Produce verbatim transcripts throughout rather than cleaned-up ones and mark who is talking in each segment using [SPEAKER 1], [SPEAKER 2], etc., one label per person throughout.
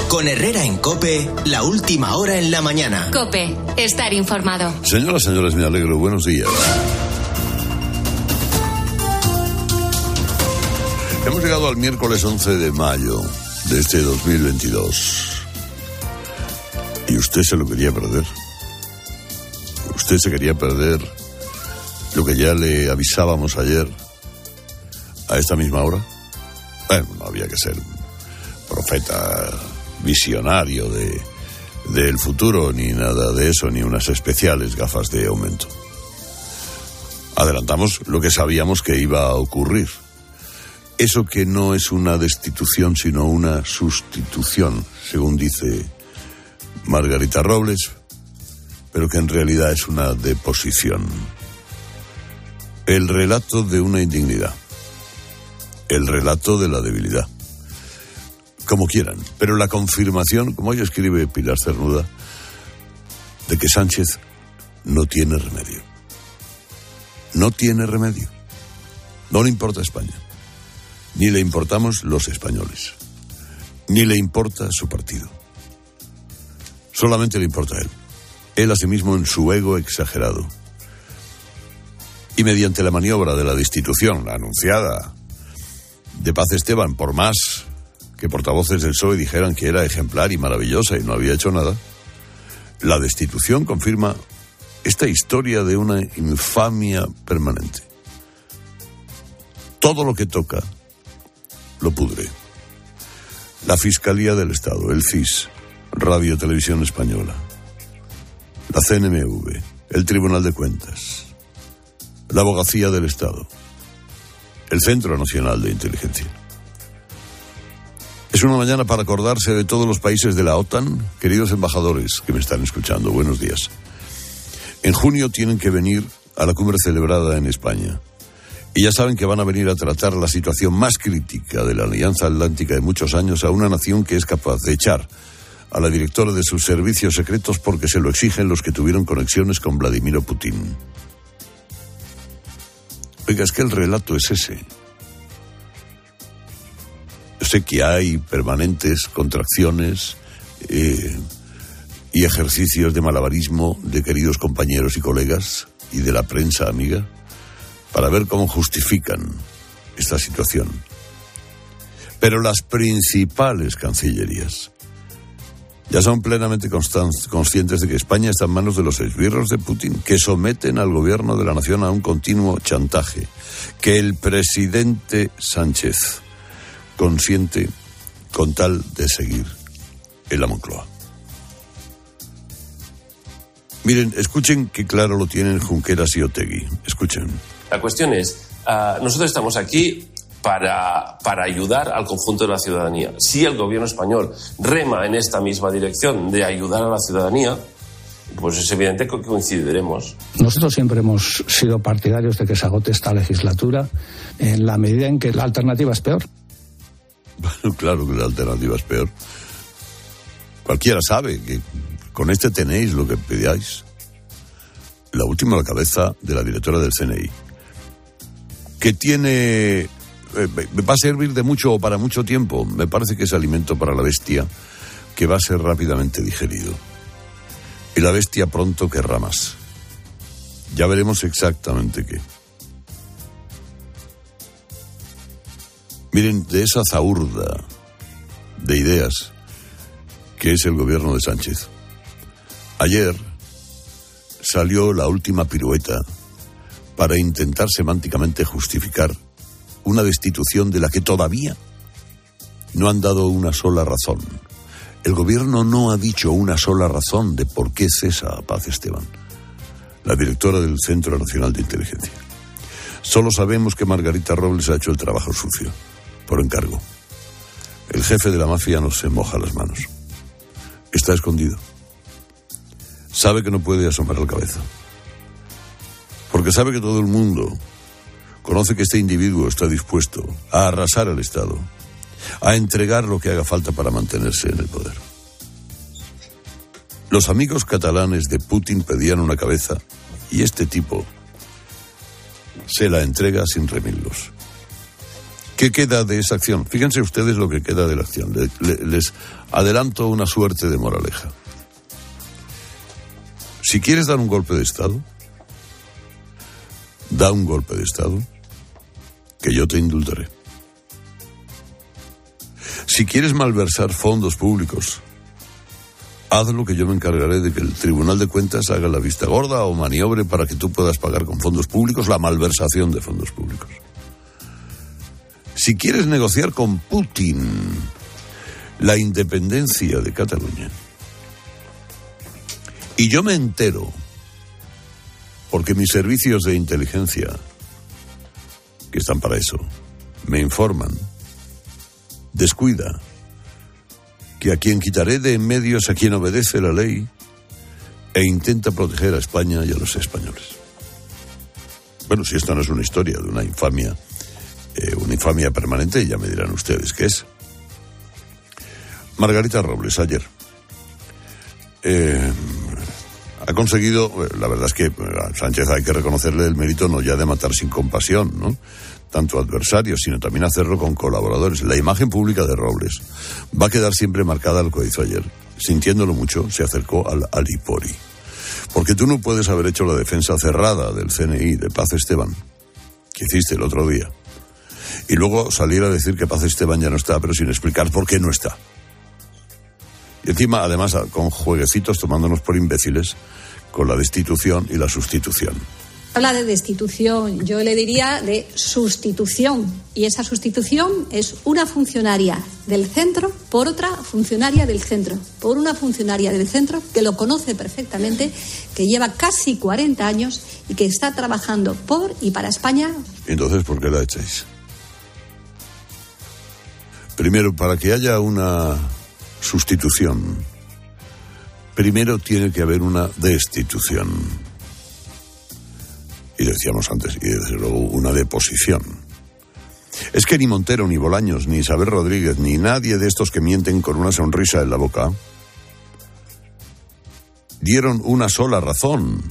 [SPEAKER 1] Con Herrera en COPE, la última hora en la mañana.
[SPEAKER 2] COPE, estar informado.
[SPEAKER 3] Señoras, señores, me alegro. Buenos días. Hemos llegado al miércoles once de mayo de este dos mil veintidós. ¿Y usted se lo quería perder? ¿Usted se quería perder lo que ya le avisábamos ayer a esta misma hora? Bueno, no había que ser profeta visionario de del futuro, ni nada de eso, ni unas especiales gafas de aumento. Adelantamos lo que sabíamos que iba a ocurrir. Eso que no es una destitución, sino una sustitución, según dice Margarita Robles, pero que en realidad es una deposición. El relato de una indignidad. El relato de la debilidad. Como quieran, pero la confirmación, como hoy escribe Pilar Cernuda, de que Sánchez no tiene remedio. No tiene remedio. No le importa España. Ni le importamos los españoles. Ni le importa su partido. Solamente le importa a él. Él a sí mismo en su ego exagerado. Y mediante la maniobra de la destitución, la anunciada de Paz Esteban, por más que portavoces del P S O E dijeran que era ejemplar y maravillosa y no había hecho nada, la destitución confirma esta historia de una infamia permanente. Todo lo que toca lo pudre. La Fiscalía del Estado, el C I S, Radio Televisión Española, la C N M V, el Tribunal de Cuentas, la Abogacía del Estado, el Centro Nacional de Inteligencia. Es una mañana para acordarse de todos los países de la OTAN, queridos embajadores que me están escuchando, buenos días. En junio tienen que venir a la cumbre celebrada en España. Y ya saben que van a venir a tratar la situación más crítica de la Alianza Atlántica de muchos años a una nación que es capaz de echar a la directora de sus servicios secretos porque se lo exigen los que tuvieron conexiones con Vladimir Putin. Oiga, es que el relato es ese. Yo sé que hay permanentes contracciones eh, y ejercicios de malabarismo de queridos compañeros y colegas y de la prensa amiga para ver cómo justifican esta situación. Pero las principales cancillerías ya son plenamente conscientes de que España está en manos de los esbirros de Putin, que someten al gobierno de la nación a un continuo chantaje, que el presidente Sánchez consiente con tal de seguir en la Moncloa. Miren, escuchen que claro lo tienen Junqueras y Otegi. Escuchen.
[SPEAKER 4] La cuestión es, uh, nosotros estamos aquí para, para ayudar al conjunto de la ciudadanía. Si el gobierno español rema en esta misma dirección de ayudar a la ciudadanía, pues es evidente que coincidiremos.
[SPEAKER 5] Nosotros siempre hemos sido partidarios de que se agote esta legislatura en la medida en que la alternativa es peor.
[SPEAKER 3] Bueno, claro que la alternativa es peor. Cualquiera sabe que con este tenéis lo que pidáis. La última a la cabeza de la directora del C N I, que tiene eh, va a servir de mucho o para mucho tiempo. Me parece que es alimento para la bestia que va a ser rápidamente digerido. Y la bestia pronto querrá más. Ya veremos exactamente qué. Miren, de esa zahurda de ideas que es el gobierno de Sánchez, ayer salió la última pirueta para intentar semánticamente justificar una destitución de la que todavía no han dado una sola razón. El gobierno no ha dicho una sola razón de por qué cesa a Paz Esteban, la directora del Centro Nacional de Inteligencia. Solo sabemos que Margarita Robles ha hecho el trabajo sucio, por encargo. El jefe de la mafia no se moja las manos. Está escondido. Sabe que no puede asomar la cabeza. Porque sabe que todo el mundo conoce que este individuo está dispuesto a arrasar al Estado, a entregar lo que haga falta para mantenerse en el poder. Los amigos catalanes de Putin pedían una cabeza y este tipo se la entrega sin remilgos. ¿Qué queda de esa acción? Fíjense ustedes lo que queda de la acción. Le, le, les adelanto una suerte de moraleja. Si quieres dar un golpe de Estado, da un golpe de Estado, que yo te indultaré. Si quieres malversar fondos públicos, hazlo, que yo me encargaré de que el Tribunal de Cuentas haga la vista gorda o maniobre para que tú puedas pagar con fondos públicos la malversación de fondos públicos. Si quieres negociar con Putin la independencia de Cataluña, y yo me entero, porque mis servicios de inteligencia, que están para eso, me informan, descuida, que a quien quitaré de en medio es a quien obedece la ley e intenta proteger a España y a los españoles. Bueno, si esto no es una historia de una infamia, eh, una infamia permanente, ya me dirán ustedes qué es. Margarita Robles, ayer, eh, ha conseguido, la verdad es que a Sánchez hay que reconocerle el mérito no ya de matar sin compasión, ¿no?, tanto adversarios, sino también hacerlo con colaboradores. La imagen pública de Robles va a quedar siempre marcada lo que hizo ayer. Sintiéndolo mucho, se acercó al Alipori. Porque tú no puedes haber hecho la defensa cerrada del C N I de Paz Esteban, que hiciste el otro día, y luego salir a decir que Paz Esteban ya no está, pero sin explicar por qué no está. Y encima, además, con jueguecitos tomándonos por imbéciles con la destitución y la sustitución.
[SPEAKER 6] Habla de destitución, yo le diría de sustitución. Y esa sustitución es una funcionaria del centro por otra funcionaria del centro. Por una funcionaria del centro que lo conoce perfectamente, que lleva casi cuarenta años y que está trabajando por y para España.
[SPEAKER 3] Entonces, ¿por qué la echáis? Primero, para que haya una sustitución, primero tiene que haber una destitución. Y decíamos antes, y desde luego una deposición. Es que ni Montero, ni Bolaños, ni Isabel Rodríguez, ni nadie de estos que mienten con una sonrisa en la boca dieron una sola razón.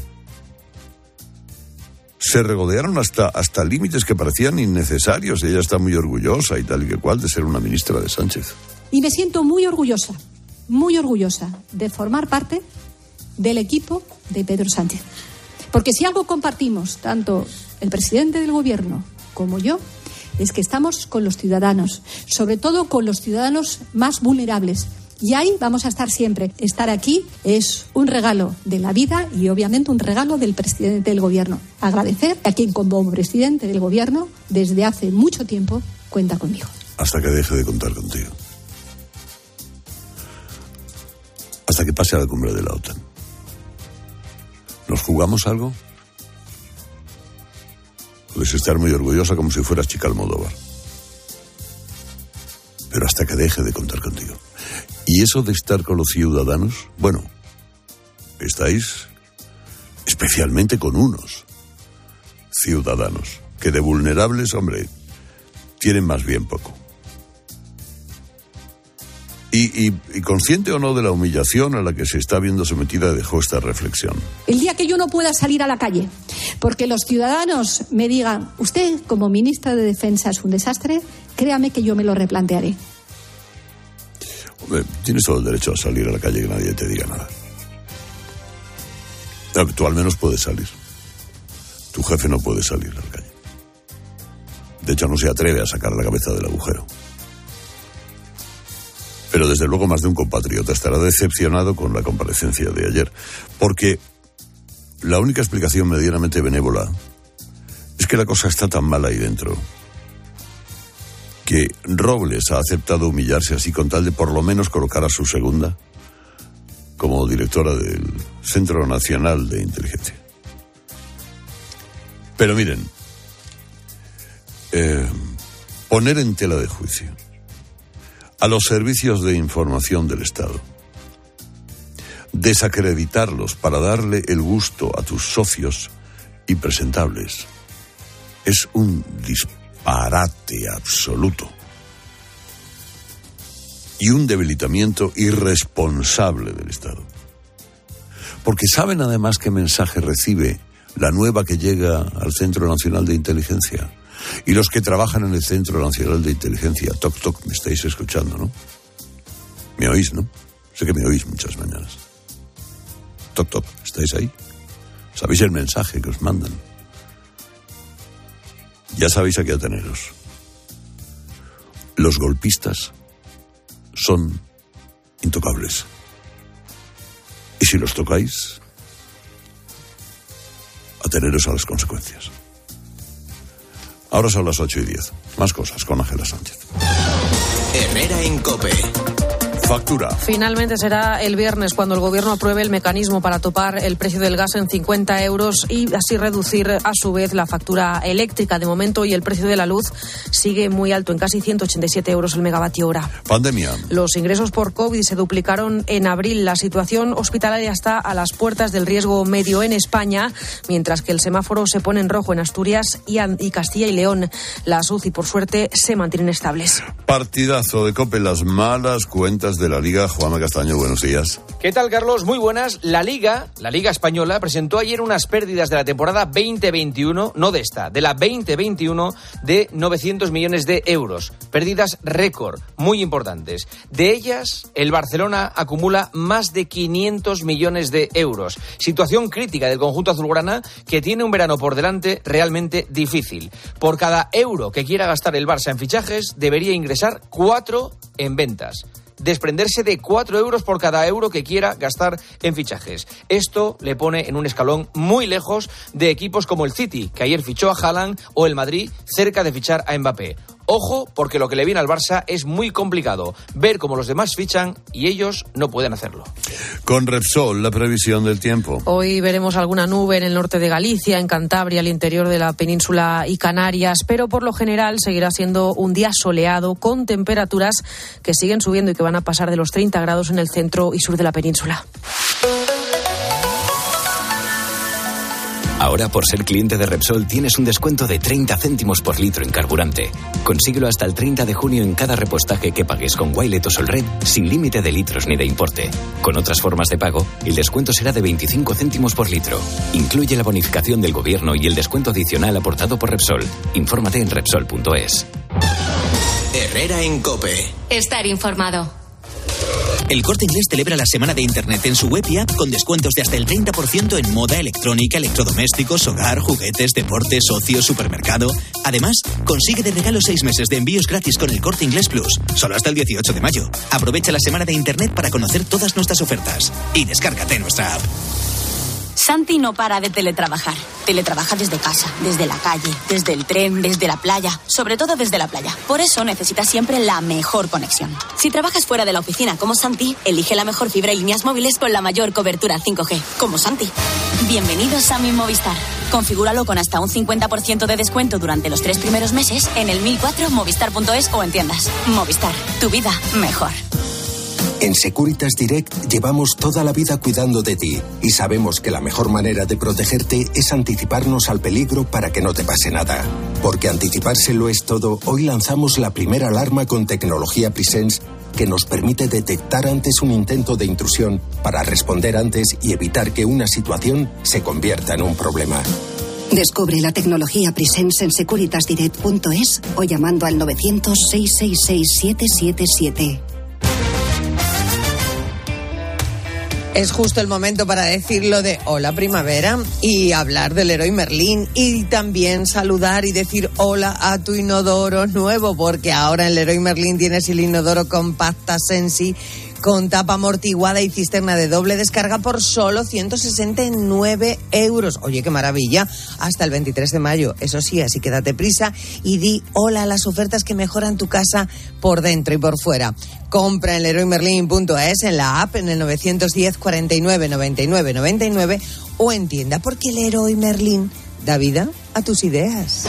[SPEAKER 3] Se regodearon hasta, hasta límites que parecían innecesarios. Ella está muy orgullosa y tal y que cual de ser una ministra de Sánchez.
[SPEAKER 6] Y me siento muy orgullosa, muy orgullosa de formar parte del equipo de Pedro Sánchez. Porque si algo compartimos, tanto el presidente del gobierno como yo, es que estamos con los ciudadanos, sobre todo con los ciudadanos más vulnerables. Y ahí vamos a estar siempre. Estar aquí es un regalo de la vida y obviamente un regalo del presidente del gobierno. Agradecer a quien como presidente del gobierno desde hace mucho tiempo cuenta conmigo.
[SPEAKER 3] Hasta que deje de contar contigo. Hasta que pase a la cumbre de la OTAN. ¿Nos jugamos algo? Puedes estar muy orgullosa como si fueras chica Almodóvar. Pero hasta que deje de contar contigo. Y eso de estar con los ciudadanos, bueno, estáis especialmente con unos ciudadanos que de vulnerables, hombre, tienen más bien poco. Y, y, y consciente o no de la humillación a la que se está viendo sometida, dejó esta reflexión.
[SPEAKER 6] El día que yo no pueda salir a la calle porque los ciudadanos me digan, usted como ministra de Defensa es un desastre, créame que yo me lo replantearé.
[SPEAKER 3] Hombre, tienes todo el derecho a salir a la calle y que nadie te diga nada. Tú al menos puedes salir. Tu jefe no puede salir a la calle. De hecho, no se atreve a sacar la cabeza del agujero. Pero desde luego más de un compatriota estará decepcionado con la comparecencia de ayer, porque la única explicación medianamente benévola es que la cosa está tan mal ahí dentro que Robles ha aceptado humillarse así con tal de por lo menos colocar a su segunda como directora del Centro Nacional de Inteligencia. Pero miren, eh, poner en tela de juicio a los servicios de información del Estado, desacreditarlos para darle el gusto a tus socios impresentables, es un disparate absoluto y un debilitamiento irresponsable del Estado. Porque saben además qué mensaje recibe la nueva que llega al Centro Nacional de Inteligencia. Y los que trabajan en el Centro Nacional de Inteligencia, toc toc, me estáis escuchando, ¿no? ¿Me oís, no? Sé que me oís muchas mañanas. Toc toc, ¿estáis ahí? ¿Sabéis el mensaje que os mandan? Ya sabéis a qué ateneros. Los golpistas son intocables. Y si los tocáis, ateneros a las consecuencias. Ahora son las ocho y diez. Más cosas con Ángela Sánchez.
[SPEAKER 1] Herrera en COPE.
[SPEAKER 3] Factura.
[SPEAKER 7] Finalmente será el viernes cuando el Gobierno apruebe el mecanismo para topar el precio del gas en cincuenta euros y así reducir a su vez la factura eléctrica. De momento, y el precio de la luz sigue muy alto, en casi ciento ochenta y siete euros el megavatio hora.
[SPEAKER 3] Pandemia.
[SPEAKER 7] Los ingresos por COVID se duplicaron en abril. La situación hospitalaria está a las puertas del riesgo medio en España, mientras que el semáforo se pone en rojo en Asturias y, y Castilla y León. Las U C I, por suerte, se mantienen estables.
[SPEAKER 3] Partidazo de COPE, las malas cuentas de la Liga. Juanma Castaño, buenos días.
[SPEAKER 8] ¿Qué tal, Carlos? Muy buenas. La Liga, la Liga Española, presentó ayer unas pérdidas de la temporada veinte veintiuno, no de esta, de la veinte veintiuno, de novecientos millones de euros. Pérdidas récord, muy importantes. De ellas, el Barcelona acumula más de quinientos millones de euros. Situación crítica del conjunto azulgrana, que tiene un verano por delante realmente difícil. Por cada euro que quiera gastar el Barça en fichajes, debería ingresar cuatro en ventas. Desprenderse de cuatro euros por cada euro que quiera gastar en fichajes. Esto le pone en un escalón muy lejos de equipos como el City, que ayer fichó a Haaland, o el Madrid, cerca de fichar a Mbappé. Ojo, porque lo que le viene al Barça es muy complicado. Ver cómo los demás fichan y ellos no pueden hacerlo.
[SPEAKER 3] Con Repsol, la previsión del tiempo.
[SPEAKER 7] Hoy veremos alguna nube en el norte de Galicia, en Cantabria, al interior de la península y Canarias, pero por lo general seguirá siendo un día soleado con temperaturas que siguen subiendo y que van a pasar de los treinta grados en el centro y sur de la península.
[SPEAKER 9] Ahora, por ser cliente de Repsol, tienes un descuento de treinta céntimos por litro en carburante. Consíguelo hasta el treinta de junio en cada repostaje que pagues con Wilet o Solred, sin límite de litros ni de importe. Con otras formas de pago, el descuento será de veinticinco céntimos por litro. Incluye la bonificación del gobierno y el descuento adicional aportado por Repsol. Infórmate en Repsol punto es.
[SPEAKER 1] Herrera en COPE.
[SPEAKER 2] Estar informado.
[SPEAKER 10] El Corte Inglés celebra la semana de Internet en su web y app con descuentos de hasta el treinta por ciento en moda, electrónica, electrodomésticos, hogar, juguetes, deportes, ocio, supermercado. Además, consigue de regalo seis meses de envíos gratis con el Corte Inglés Plus, solo hasta el dieciocho de mayo. Aprovecha la semana de Internet para conocer todas nuestras ofertas y descárgate nuestra app.
[SPEAKER 11] Santi no para de teletrabajar. Teletrabaja desde casa, desde la calle, desde el tren, desde la playa, sobre todo desde la playa. Por eso necesita siempre la mejor conexión. Si trabajas fuera de la oficina como Santi, elige la mejor fibra y líneas móviles con la mayor cobertura cinco G, como Santi. Bienvenidos a Mi Movistar. Configúralo con hasta un cincuenta por ciento de descuento durante los tres primeros meses en el mil cuatro, movistar punto es o en tiendas. Movistar, tu vida mejor.
[SPEAKER 12] En Securitas Direct llevamos toda la vida cuidando de ti y sabemos que la mejor manera de protegerte es anticiparnos al peligro para que no te pase nada. Porque anticiparse lo es todo, hoy lanzamos la primera alarma con tecnología Presence que nos permite detectar antes un intento de intrusión para responder antes y evitar que una situación se convierta en un problema.
[SPEAKER 13] Descubre la tecnología Presence en securitas direct punto es o llamando al novecientos, seiscientos sesenta y seis, siete siete siete.
[SPEAKER 14] Es justo el momento para decir lo de hola primavera y hablar del Leroy Merlin y también saludar y decir hola a tu inodoro nuevo, porque ahora en Leroy Merlin tienes el inodoro Compacta Sensi con tapa amortiguada y cisterna de doble descarga por solo ciento sesenta y nueve euros. Oye, qué maravilla, hasta el veintitrés de mayo. Eso sí, así que date prisa y di hola a las ofertas que mejoran tu casa por dentro y por fuera. Compra en leroy merlin punto es, en la app, en el novecientos diez, cuarenta y nueve, noventa y nueve, noventa y nueve o en tienda, porque Leroy Merlin da vida a tus ideas.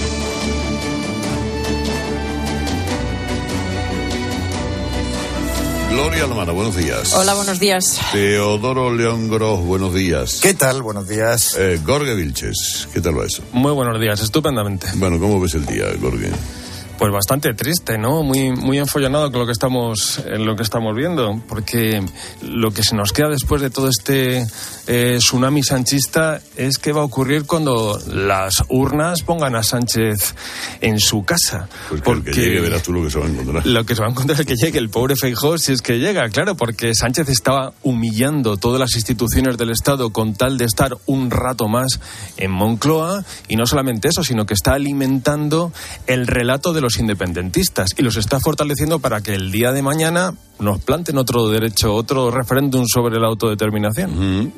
[SPEAKER 3] Gloria Lomana, buenos días.
[SPEAKER 7] Hola, buenos días.
[SPEAKER 3] Teodoro León Gros, buenos días.
[SPEAKER 15] ¿Qué tal? Buenos días.
[SPEAKER 3] Eh, Gorge Vilches, ¿qué tal va eso?
[SPEAKER 16] Muy buenos días, estupendamente.
[SPEAKER 3] Bueno, ¿cómo ves el día, Gorge?
[SPEAKER 15] Pues bastante triste, ¿no? Muy, muy enfollonado con lo que estamos, en lo que estamos viendo, porque lo que se nos queda después de todo este eh, tsunami sanchista es qué va a ocurrir cuando las urnas pongan a Sánchez en su casa.
[SPEAKER 3] Pues que
[SPEAKER 15] porque
[SPEAKER 3] el que llegue verás tú lo que se va a encontrar.
[SPEAKER 15] Lo que se va a encontrar es que llegue el pobre Feijóo, si es que llega, claro, porque Sánchez estaba humillando todas las instituciones del Estado con tal de estar un rato más en Moncloa, y no solamente eso, sino que está alimentando el relato de los independentistas y los está fortaleciendo para que el día de mañana nos planten otro derecho, otro referéndum sobre la autodeterminación.
[SPEAKER 3] Uh-huh.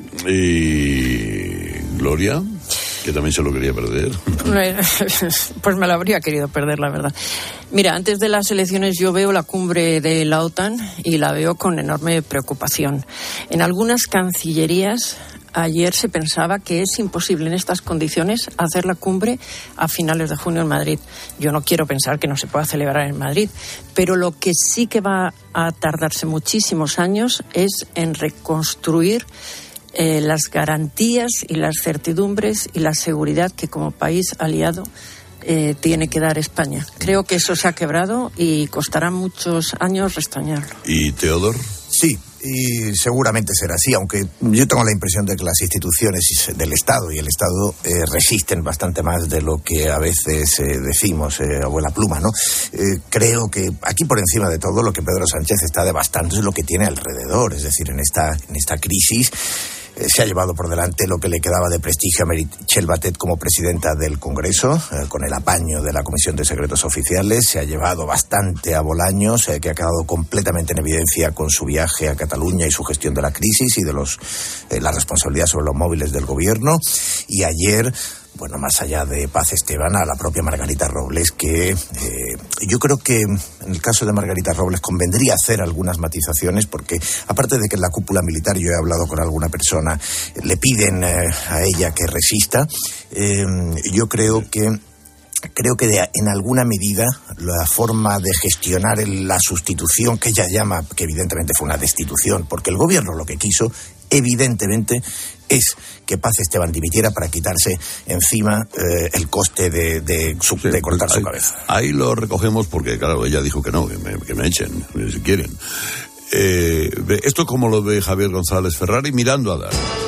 [SPEAKER 3] Y Gloria, que también se lo quería perder.
[SPEAKER 16] Pues me lo habría querido perder, la verdad. Mira, antes de las elecciones yo veo la cumbre de la OTAN y la veo con enorme preocupación. En algunas cancillerías ayer se pensaba que es imposible en estas condiciones hacer la cumbre a finales de junio en Madrid. Yo no quiero pensar que no se pueda celebrar en Madrid, pero lo que sí que va a tardarse muchísimos años es en reconstruir eh, las garantías y las certidumbres y la seguridad que como país aliado eh, tiene que dar España. Creo que eso se ha quebrado y costará muchos años restañarlo.
[SPEAKER 3] ¿Y Teodor?
[SPEAKER 17] Sí. Y seguramente será así, aunque yo tengo la impresión de que las instituciones del Estado y el Estado eh, resisten bastante más de lo que a veces eh, decimos, eh, abuela pluma, ¿no? Eh, creo que aquí por encima de todo lo que Pedro Sánchez está devastando es lo que tiene alrededor, es decir, en esta, en esta crisis eh, se ha llevado por delante lo que le quedaba de prestigio a Meritxell Batet como presidenta del Congreso, eh, con el apaño de la Comisión de Secretos Oficiales, se ha llevado bastante a Bolaños, eh, que ha quedado completamente en evidencia con su viaje a Cataluña y su gestión de la crisis y de los eh, la responsabilidad sobre los móviles del gobierno. Y ayer, bueno, más allá de Paz Esteban, a la propia Margarita Robles, que eh, yo creo que en el caso de Margarita Robles convendría hacer algunas matizaciones, porque aparte de que en la cúpula militar, yo he hablado con alguna persona, le piden eh, a ella que resista, eh, yo creo que Creo que de, en alguna medida la forma de gestionar el, la sustitución, que ella llama, que evidentemente fue una destitución, porque el gobierno lo que quiso, evidentemente, es que Paz Esteban dimitiera para quitarse encima eh, el coste de, de, su, sí, de cortar
[SPEAKER 3] ahí,
[SPEAKER 17] su cabeza.
[SPEAKER 3] Ahí lo recogemos porque, claro, ella dijo que no, que me, que me echen, si quieren. Eh, esto como lo ve Javier González Ferrari mirando a dar.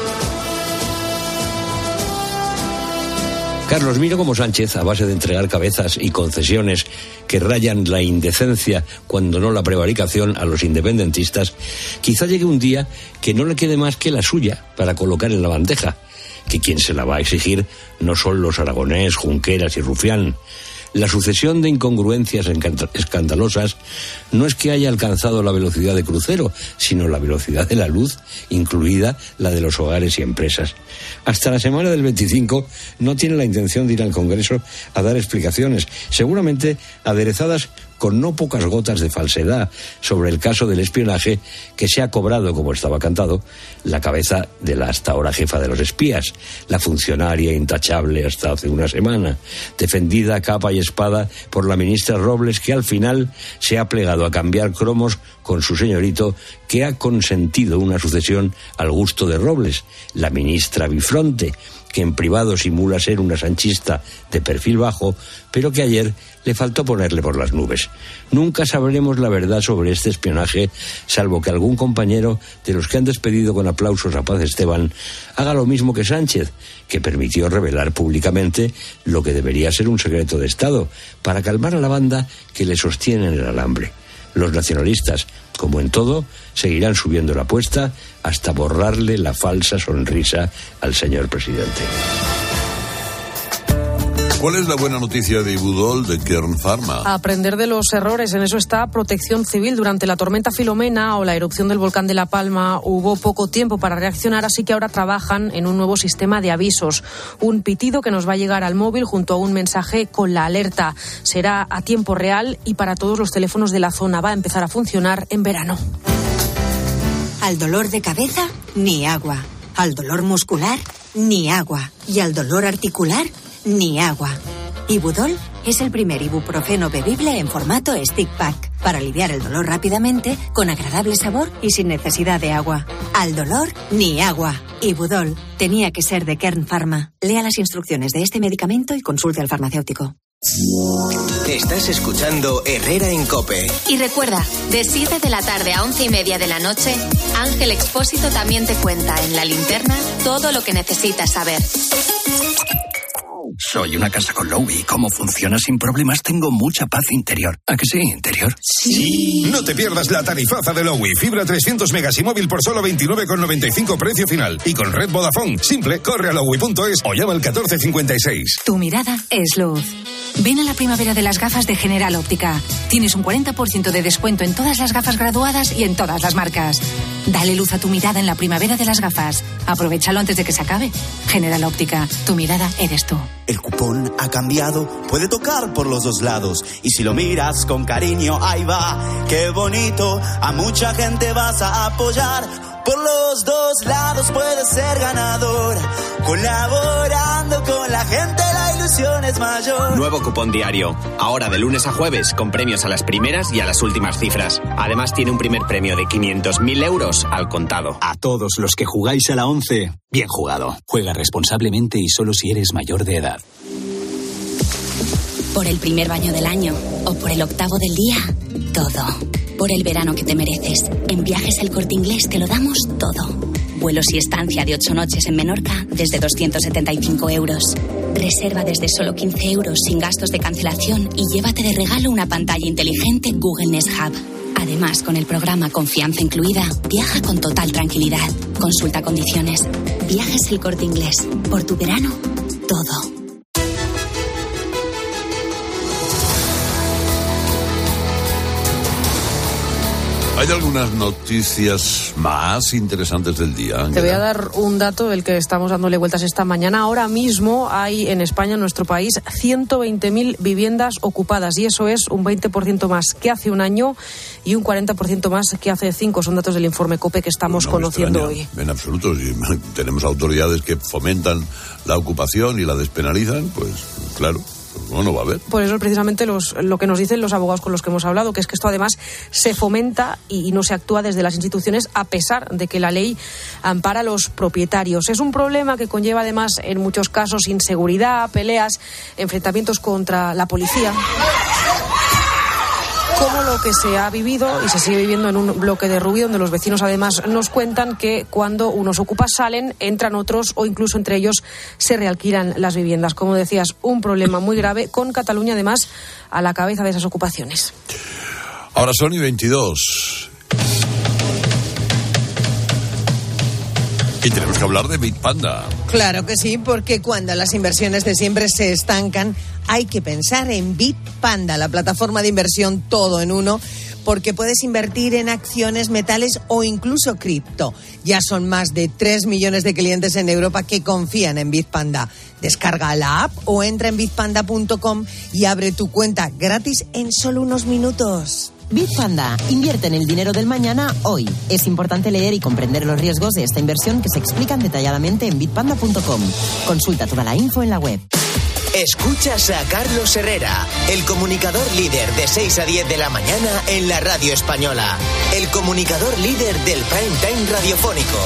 [SPEAKER 18] Carlos, miro como Sánchez, a base de entregar cabezas y concesiones que rayan la indecencia, cuando no la prevaricación, a los independentistas, quizá llegue un día que no le quede más que la suya para colocar en la bandeja, que quien se la va a exigir no son los Aragonés, Junqueras y Rufián. La sucesión de incongruencias escandalosas no es que haya alcanzado la velocidad de crucero, sino la velocidad de la luz, incluida la de los hogares y empresas. Hasta la semana del veinticinco no tiene la intención de ir al Congreso a dar explicaciones, seguramente aderezadas con no pocas gotas de falsedad sobre el caso del espionaje que se ha cobrado, como estaba cantado, la cabeza de la hasta ahora jefa de los espías, la funcionaria intachable hasta hace una semana, defendida a capa y espada por la ministra Robles, que al final se ha plegado a cambiar cromos con su señorito, que ha consentido una sucesión al gusto de Robles, la ministra Bifronte, que en privado simula ser una sanchista de perfil bajo, pero que ayer le faltó ponerle por las nubes. Nunca sabremos la verdad sobre este espionaje, salvo que algún compañero de los que han despedido con aplausos a Paz Esteban haga lo mismo que Sánchez, que permitió revelar públicamente lo que debería ser un secreto de Estado, para calmar a la banda que le sostiene en el alambre. Los nacionalistas, como en todo, seguirán subiendo la apuesta hasta borrarle la falsa sonrisa al señor presidente.
[SPEAKER 3] ¿Cuál es la buena noticia de Ibudol, de Kern Pharma?
[SPEAKER 7] Aprender de los errores, en eso está Protección Civil. Durante la tormenta Filomena o la erupción del volcán de La Palma hubo poco tiempo para reaccionar, así que ahora trabajan en un nuevo sistema de avisos. Un pitido que nos va a llegar al móvil junto a un mensaje con la alerta. Será a tiempo real y para todos los teléfonos de la zona. Va a empezar a funcionar en verano.
[SPEAKER 19] Al dolor de cabeza, ni agua. Al dolor muscular, ni agua. Y al dolor articular, ni agua. Ibudol es el primer ibuprofeno bebible en formato stick pack para aliviar el dolor rápidamente, con agradable sabor y sin necesidad de agua. Al dolor, ni agua. Ibudol tenía que ser de Kern Pharma. Lea las instrucciones de este medicamento y consulte al farmacéutico.
[SPEAKER 1] Estás escuchando Herrera en COPE.
[SPEAKER 2] Y recuerda, de siete de la tarde a once y media de la noche, Ángel Expósito también te cuenta en La Linterna todo lo que necesitas saber.
[SPEAKER 20] Soy una casa con Lowy. ¿Cómo funciona sin problemas? Tengo mucha paz interior. ¿A que sí, interior?
[SPEAKER 21] Sí. No te pierdas la tarifaza de Lowy. Fibra trescientos megas y móvil por solo veintinueve con noventa y cinco precio final. Y con red Vodafone. Simple, corre a lowy punto es o llama al catorce cincuenta y seis.
[SPEAKER 22] Tu mirada es luz. Ven a la primavera de las gafas de General Óptica. Tienes un cuarenta por ciento de descuento en todas las gafas graduadas y en todas las marcas. Dale luz a tu mirada en la primavera de las gafas. Aprovechalo antes de que se acabe. General Óptica, tu mirada eres tú.
[SPEAKER 23] El cupón ha cambiado, puede tocar por los dos lados. Y si lo miras con cariño, ahí va, qué bonito. A mucha gente vas a apoyar. Por los dos lados puedes ser ganador. Colaborando con la gente, la ilusión es mayor.
[SPEAKER 24] Nuevo cupón diario. Ahora de lunes a jueves, con premios a las primeras y a las últimas cifras. Además tiene un primer premio de quinientos mil euros al contado.
[SPEAKER 25] A todos los que jugáis a la once, bien jugado. Juega responsablemente y solo si eres mayor de edad.
[SPEAKER 11] Por el primer baño del año o por el octavo del día, todo. Por el verano que te mereces. En Viajes El Corte Inglés te lo damos todo. Vuelos y estancia de ocho noches en Menorca desde doscientos setenta y cinco euros. Reserva desde solo quince euros sin gastos de cancelación y llévate de regalo una pantalla inteligente Google Nest Hub. Además, con el programa Confianza Incluida, viaja con total tranquilidad. Consulta condiciones. Viajes El Corte Inglés. Por tu verano, todo.
[SPEAKER 3] Hay algunas noticias más interesantes del día, Ángela.
[SPEAKER 7] Te voy a dar un dato del que estamos dándole vueltas esta mañana. Ahora mismo hay en España, en nuestro país, ciento veinte mil viviendas ocupadas y eso es un veinte por ciento más que hace un año y un cuarenta por ciento más que hace cinco. Son datos del informe COPE que estamos no conociendo hoy.
[SPEAKER 3] En absoluto. Si tenemos autoridades que fomentan la ocupación y la despenalizan, pues claro. Bueno, va a haber.
[SPEAKER 7] Por eso precisamente los, lo que nos dicen los abogados con los que hemos hablado, que es que esto además se fomenta y, y no se actúa desde las instituciones a pesar de que la ley ampara a los propietarios. Es un problema que conlleva además en muchos casos inseguridad, peleas, enfrentamientos contra la policía. Como lo que se ha vivido y se sigue viviendo en un bloque de Rubí, donde los vecinos además nos cuentan que cuando unos ocupas salen, entran otros o incluso entre ellos se realquilan las viviendas. Como decías, un problema muy grave con Cataluña además a la cabeza de esas ocupaciones.
[SPEAKER 3] Ahora son y veintidós. Y tenemos que hablar de Bitpanda.
[SPEAKER 14] Claro que sí, porque cuando las inversiones de siempre se estancan, hay que pensar en Bitpanda, la plataforma de inversión todo en uno, porque puedes invertir en acciones, metales o incluso cripto. Ya son más de tres millones de clientes en Europa que confían en Bitpanda. Descarga la app o entra en bitpanda punto com y abre tu cuenta gratis en solo unos minutos.
[SPEAKER 26] Bitpanda, invierte en el dinero del mañana hoy. Es importante leer y comprender los riesgos de esta inversión que se explican detalladamente en bitpanda punto com. Consulta toda la info en la web.
[SPEAKER 1] Escuchas a Carlos Herrera, el comunicador líder de seis a diez de la mañana en la radio española. El comunicador líder del prime time radiofónico.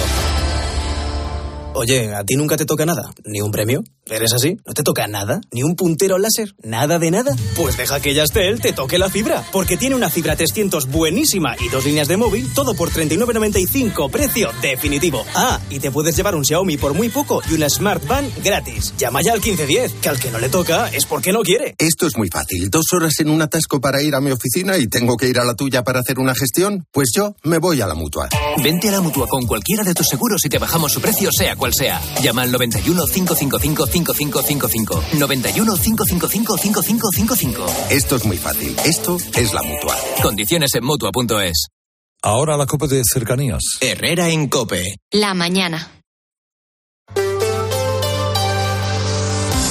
[SPEAKER 27] Oye, ¿a ti nunca te toca nada? ¿Ni un premio? ¿Eres así? ¿No te toca nada? ¿Ni un puntero láser? ¿Nada de nada? Pues deja que Yastel te toque la fibra, porque tiene una fibra trescientos buenísima y dos líneas de móvil, todo por treinta y nueve noventa y cinco, precio definitivo. Ah, y te puedes llevar un Xiaomi por muy poco y una Smart Van gratis. Llama ya al quince diez, que al que no le toca es porque no quiere.
[SPEAKER 28] Esto es muy fácil. Dos horas en un atasco para ir a mi oficina y tengo que ir a la tuya para hacer una gestión. Pues yo me voy a la Mutua.
[SPEAKER 29] Vente a la Mutua con cualquiera de tus seguros y te bajamos su precio sea cual sea. Llama al noventa y uno, cinco cinco cinco, cinco cinco cinco cinco. noventa y uno, cinco cinco cinco, cinco cinco cinco cinco.
[SPEAKER 28] Esto es muy fácil. Esto es la Mutua.
[SPEAKER 29] Condiciones en Mutua punto es.
[SPEAKER 30] Ahora la COPE de cercanías.
[SPEAKER 1] Herrera en COPE.
[SPEAKER 2] La mañana.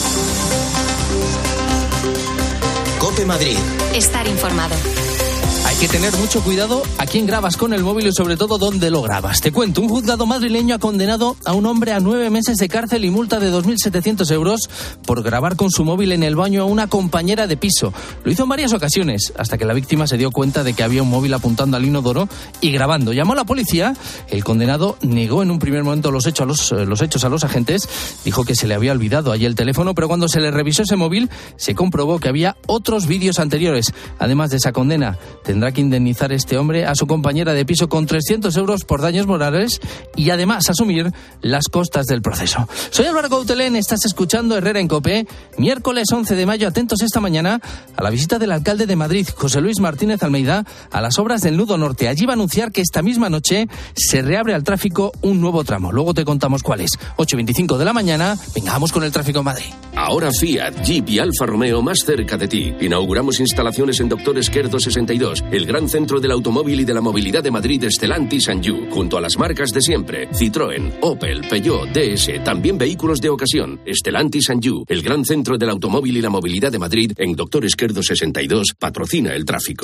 [SPEAKER 1] COPE Madrid.
[SPEAKER 2] Estar informado.
[SPEAKER 8] Hay
[SPEAKER 4] que tener mucho cuidado a quién grabas con el móvil y sobre todo dónde lo grabas. Te cuento, un juzgado madrileño ha condenado a un hombre a nueve meses de cárcel y multa de dos mil setecientos euros por grabar con su móvil en el baño a una compañera de piso. Lo hizo en varias ocasiones, hasta que la víctima se dio cuenta de que había un móvil apuntando al inodoro y grabando. Llamó a la policía, el condenado negó en un primer momento los hechos a los, eh, los hechos a los agentes, dijo que se le había olvidado allí el teléfono, pero cuando se le revisó ese móvil se comprobó que había otros vídeos anteriores. Además de esa condena, tendrá que indemnizar este hombre a su compañera de piso con trescientos euros por daños morales y además asumir las costas del proceso. Soy Álvaro Coutelén, estás escuchando Herrera en COPE, miércoles once de mayo, atentos esta mañana a la visita del alcalde de Madrid, José Luis Martínez Almeida, a las obras del Nudo Norte. Allí va a anunciar que esta misma noche se reabre al tráfico un nuevo tramo. Luego te contamos cuál es. ocho y veinticinco de la mañana, venga, vamos con el tráfico en Madrid.
[SPEAKER 5] Ahora Fiat, Jeep y Alfa Romeo más cerca de ti. Inauguramos instalaciones en Doctor Esquerdo sesenta y dos, el gran centro del automóvil y de la movilidad de Madrid, Stellantis and You, junto a las marcas de siempre, Citroën, Opel, Peugeot, D S, también vehículos de ocasión. Stellantis and You, el gran centro del automóvil y la movilidad de Madrid, en Doctor Esquerdo sesenta y dos, patrocina el tráfico.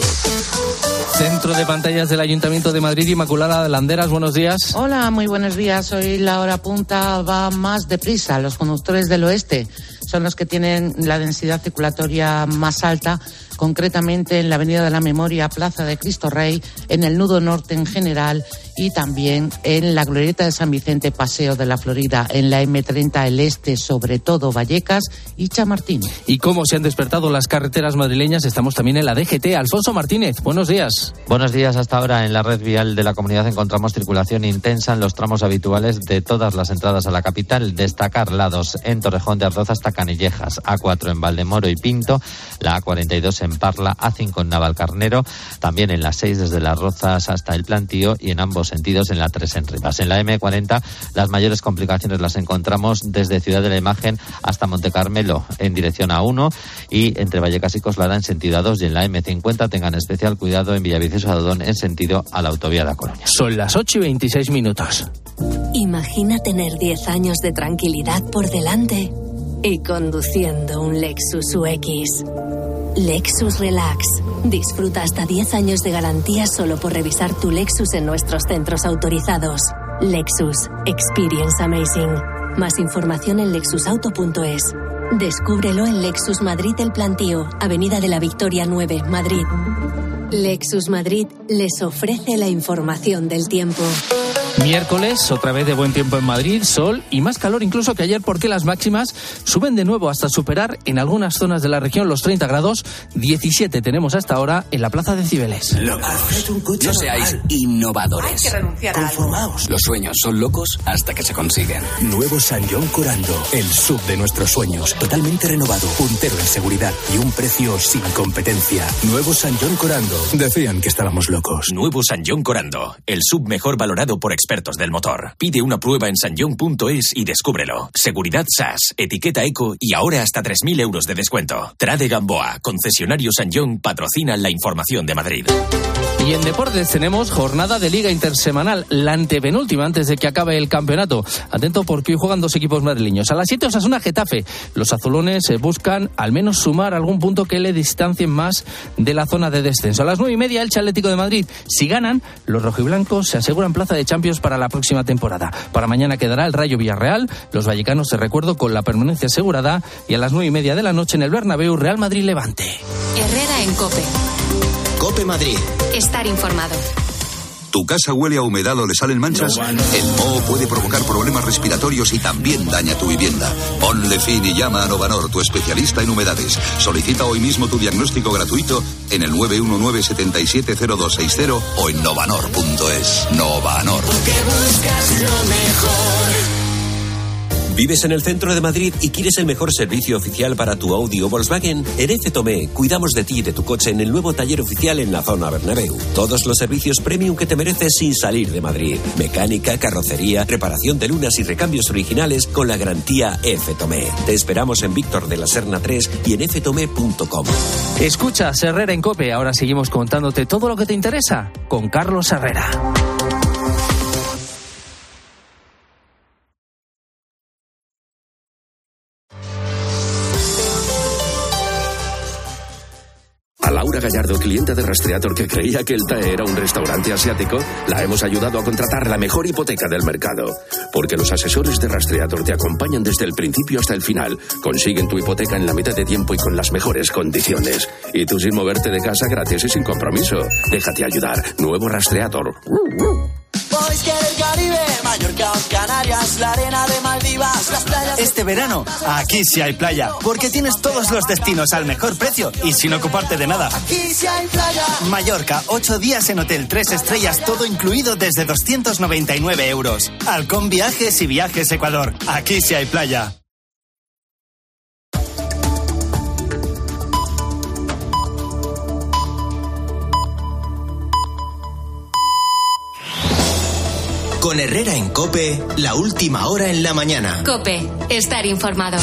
[SPEAKER 4] Centro de pantallas del Ayuntamiento de Madrid, Inmaculada Landeras, buenos días.
[SPEAKER 6] Hola, muy buenos días. Hoy la hora punta va más deprisa. Los conductores del oeste son los que tienen la densidad circulatoria más alta, concretamente en la Avenida de la Memoria, Plaza de Cristo Rey, en el Nudo Norte en general y también en la Glorieta de San Vicente, Paseo de la Florida, en la eme treinta el este, sobre todo Vallecas y Chamartín.
[SPEAKER 4] Y cómo se han despertado las carreteras madrileñas, estamos también en la D G T. Alfonso Martínez, buenos días.
[SPEAKER 9] Buenos días. Hasta ahora en la red vial de la comunidad encontramos circulación intensa en los tramos habituales de todas las entradas a la capital. Destacar la dos en Torrejón de Ardoz hasta Canillejas, A cuatro en Valdemoro y Pinto, la A cuarenta y dos en Parla, A cinco en Navalcarnero, también en la seis desde Las Rozas hasta el Plantío y en ambos sentidos en la tres en Rivas. En la eme cuarenta las mayores complicaciones las encontramos desde Ciudad de la Imagen hasta Montecarmelo en dirección A uno y entre Vallecas y Coslada en sentido A dos, y en la eme cincuenta tengan especial cuidado en Villaviciosa de Odón en sentido a la autovía de A Coruña.
[SPEAKER 4] Son las ocho y veintiséis minutos.
[SPEAKER 10] Imagina tener diez años de tranquilidad por delante y conduciendo un Lexus U X. Lexus Relax. Disfruta hasta diez años de garantía solo por revisar tu Lexus en nuestros centros autorizados. Lexus. Experience Amazing. Más información en lexus auto punto es. Descúbrelo en Lexus Madrid El Plantío, Avenida de la Victoria nueve, Madrid. Lexus Madrid les ofrece la información del tiempo.
[SPEAKER 4] Miércoles, otra vez de buen tiempo en Madrid, sol y más calor incluso que ayer, porque las máximas suben de nuevo hasta superar en algunas zonas de la región los treinta grados. diecisiete tenemos hasta ahora en la Plaza de Cibeles.
[SPEAKER 25] Locos. No seáis innovadores.
[SPEAKER 6] Hay que renunciar a algo.
[SPEAKER 25] Los sueños son locos hasta que se consiguen. Nuevo San John Corando, el sub de nuestros sueños. Totalmente renovado, puntero en seguridad y un precio sin competencia. Nuevo San John Corando. Decían que estábamos locos.
[SPEAKER 12] Nuevo San John Corando, el sub mejor valorado por expertos del motor. Pide una prueba en sanjon punto es y descúbrelo. Seguridad S A S, etiqueta eco y ahora hasta tres mil euros de descuento. Trade Gamboa, concesionario Sanjon, patrocina la información de Madrid.
[SPEAKER 4] Y en deportes tenemos jornada de Liga Intersemanal, la antepenúltima antes de que acabe el campeonato. Atento porque hoy juegan dos equipos madrileños. A las siete Osasuna Getafe. Los azulones buscan al menos sumar algún punto que le distancien más de la zona de descenso. A las nueve y media Elche Atlético de Madrid. Si ganan, los rojiblancos se aseguran plaza de Champions para la próxima temporada. Para mañana quedará el Rayo Villarreal. Los vallecanos, te recuerdo, con la permanencia asegurada. Y a las nueve y media de la noche en el Bernabéu, Real Madrid-Levante.
[SPEAKER 2] Herrera en COPE.
[SPEAKER 1] COPE Madrid.
[SPEAKER 2] Estar informado.
[SPEAKER 13] ¿Tu casa huele a humedad o le salen manchas? El moho puede provocar problemas respiratorios y también daña tu vivienda. Ponle fin y llama a Novanor, tu especialista en humedades. Solicita hoy mismo tu diagnóstico gratuito en el nueve uno nueve, siete siete cero dos seis cero o en novanor punto es. Novanor.
[SPEAKER 15] Porque buscas lo mejor. ¿Vives en el centro de Madrid y quieres el mejor servicio oficial para tu Audi o Volkswagen? En F Tomé cuidamos de ti y de tu coche en el nuevo taller oficial en la zona Bernabéu. Todos los servicios premium que te mereces sin salir de Madrid. Mecánica, carrocería, reparación de lunas y recambios originales con la garantía F Tomé. Te esperamos en Víctor de la Serna tres y en f tomé punto com.
[SPEAKER 4] Escuchas Herrera en COPE. Ahora seguimos contándote todo lo que te interesa con Carlos Herrera.
[SPEAKER 5] A Laura Laura Gallardo, clienta de Rastreator que creía que el T A E era un restaurante asiático, la hemos ayudado a contratar la mejor hipoteca del mercado. Porque los asesores de Rastreator te acompañan desde el principio hasta el final. Consiguen tu hipoteca en la mitad de tiempo y con las mejores condiciones. Y tú sin moverte de casa gratis y sin compromiso. Déjate ayudar. Nuevo Rastreator.
[SPEAKER 11] Mallorca, Canarias, la arena de Maldivas, las playas...
[SPEAKER 16] Este verano, aquí sí hay playa, porque tienes todos los destinos al mejor precio y sin ocuparte de nada.
[SPEAKER 11] Aquí sí hay playa.
[SPEAKER 16] Mallorca, ocho días en hotel tres estrellas, todo incluido desde doscientos noventa y nueve euros. Halcón Viajes y Viajes Ecuador. Aquí sí hay playa.
[SPEAKER 1] Con Herrera en COPE, la última hora en la mañana.
[SPEAKER 2] COPE, estar informado.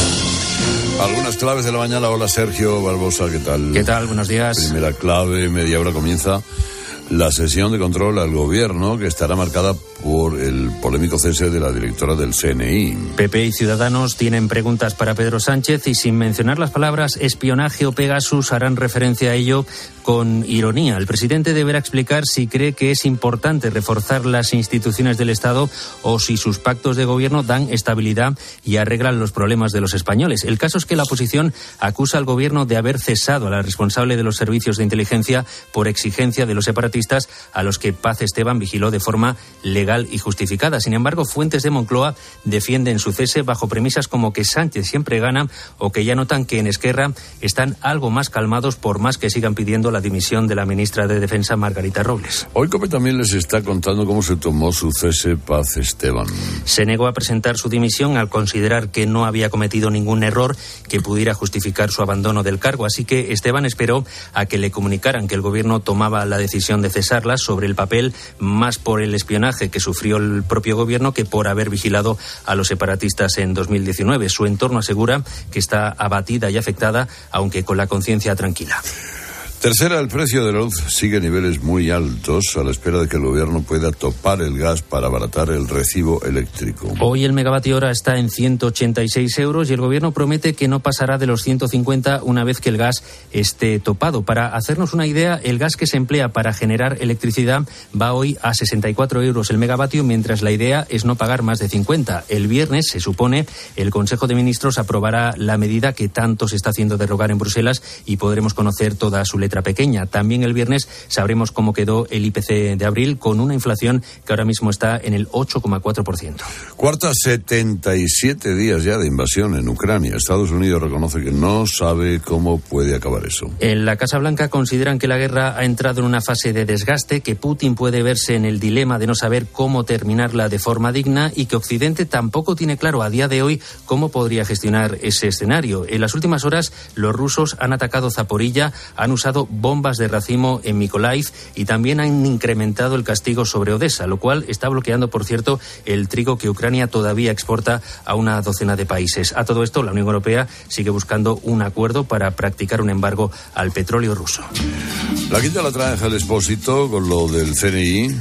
[SPEAKER 3] Algunas claves de la mañana. Hola Sergio Barbosa, ¿qué tal?
[SPEAKER 17] ¿Qué tal? Buenos días.
[SPEAKER 3] Primera clave, media hora comienza la sesión de control al gobierno, que estará marcada por el polémico cese de la directora del C N I.
[SPEAKER 17] P P y Ciudadanos tienen preguntas para Pedro Sánchez y sin mencionar las palabras espionaje o Pegasus harán referencia a ello con ironía. El presidente deberá explicar si cree que es importante reforzar las instituciones del Estado o si sus pactos de gobierno dan estabilidad y arreglan los problemas de los españoles. El caso es que la oposición acusa al gobierno de haber cesado a la responsable de los servicios de inteligencia por exigencia de los separatistas a los que Paz Esteban vigiló de forma legal y justificada. Sin embargo, fuentes de Moncloa defienden su cese bajo premisas como que Sánchez siempre gana o que ya notan que en Esquerra están algo más calmados por más que sigan pidiendo la dimisión de la ministra de Defensa, Margarita Robles.
[SPEAKER 3] Hoy COPE también les está contando cómo se tomó su cese Paz Esteban.
[SPEAKER 17] Se negó a presentar su dimisión al considerar que no había cometido ningún error que pudiera justificar su abandono del cargo. Así que Esteban esperó a que le comunicaran que el gobierno tomaba la decisión de cesarla sobre el papel, más por el espionaje que sufrió el propio gobierno que por haber vigilado a los separatistas en dos mil diecinueve. Su entorno asegura que está abatida y afectada, aunque con la conciencia tranquila.
[SPEAKER 3] Tercera, el precio de la luz sigue a niveles muy altos a la espera de que el gobierno pueda topar el gas para abaratar el recibo eléctrico.
[SPEAKER 17] Hoy el megavatio hora está en ciento ochenta y seis euros y el gobierno promete que no pasará de los ciento cincuenta una vez que el gas esté topado. Para hacernos una idea, el gas que se emplea para generar electricidad va hoy a sesenta y cuatro euros el megavatio, mientras la idea es no pagar más de cincuenta. El viernes, se supone, el Consejo de Ministros aprobará la medida que tanto se está haciendo de rogar en Bruselas y podremos conocer toda su letra pequeña. También el viernes sabremos cómo quedó el I P C de abril, con una inflación que ahora mismo está en el ocho coma cuatro por ciento.
[SPEAKER 3] Cuarta, setenta y siete días ya de invasión en Ucrania. Estados Unidos reconoce que no sabe cómo puede acabar eso.
[SPEAKER 17] En la Casa Blanca consideran que la guerra ha entrado en una fase de desgaste, que Putin puede verse en el dilema de no saber cómo terminarla de forma digna y que Occidente tampoco tiene claro a día de hoy cómo podría gestionar ese escenario. En las últimas horas, los rusos han atacado Zaporilla, han usado bombas de racimo en Mykolaiv y también han incrementado el castigo sobre Odessa, lo cual está bloqueando, por cierto, el trigo que Ucrania todavía exporta a una docena de países. A todo esto, la Unión Europea sigue buscando un acuerdo para practicar un embargo al petróleo ruso.
[SPEAKER 3] La quinta la trae Ángel Expósito con lo del C N I.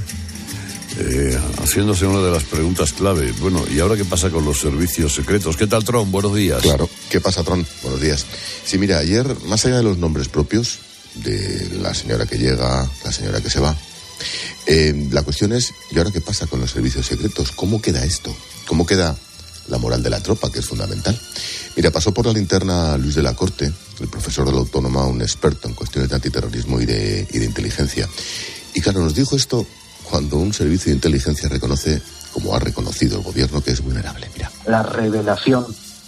[SPEAKER 3] Eh, haciéndose una de las preguntas clave. Bueno, ¿y ahora qué pasa con los servicios secretos? ¿Qué tal, Tron? Buenos días.
[SPEAKER 18] Claro, ¿qué pasa, Tron? Buenos días. Sí, mira, ayer, más allá de los nombres propios de la señora que llega, la señora que se va, eh, la cuestión es, ¿y ahora qué pasa con los servicios secretos? ¿Cómo queda esto? ¿Cómo queda la moral de la tropa, que es fundamental? Mira, pasó por la linterna Luis de la Corte, el profesor de la Autónoma, un experto en cuestiones de antiterrorismo y de, y de inteligencia. Y claro, nos dijo esto cuando un servicio de inteligencia reconoce, como ha reconocido el gobierno, que es vulnerable. Mira.
[SPEAKER 19] La revelación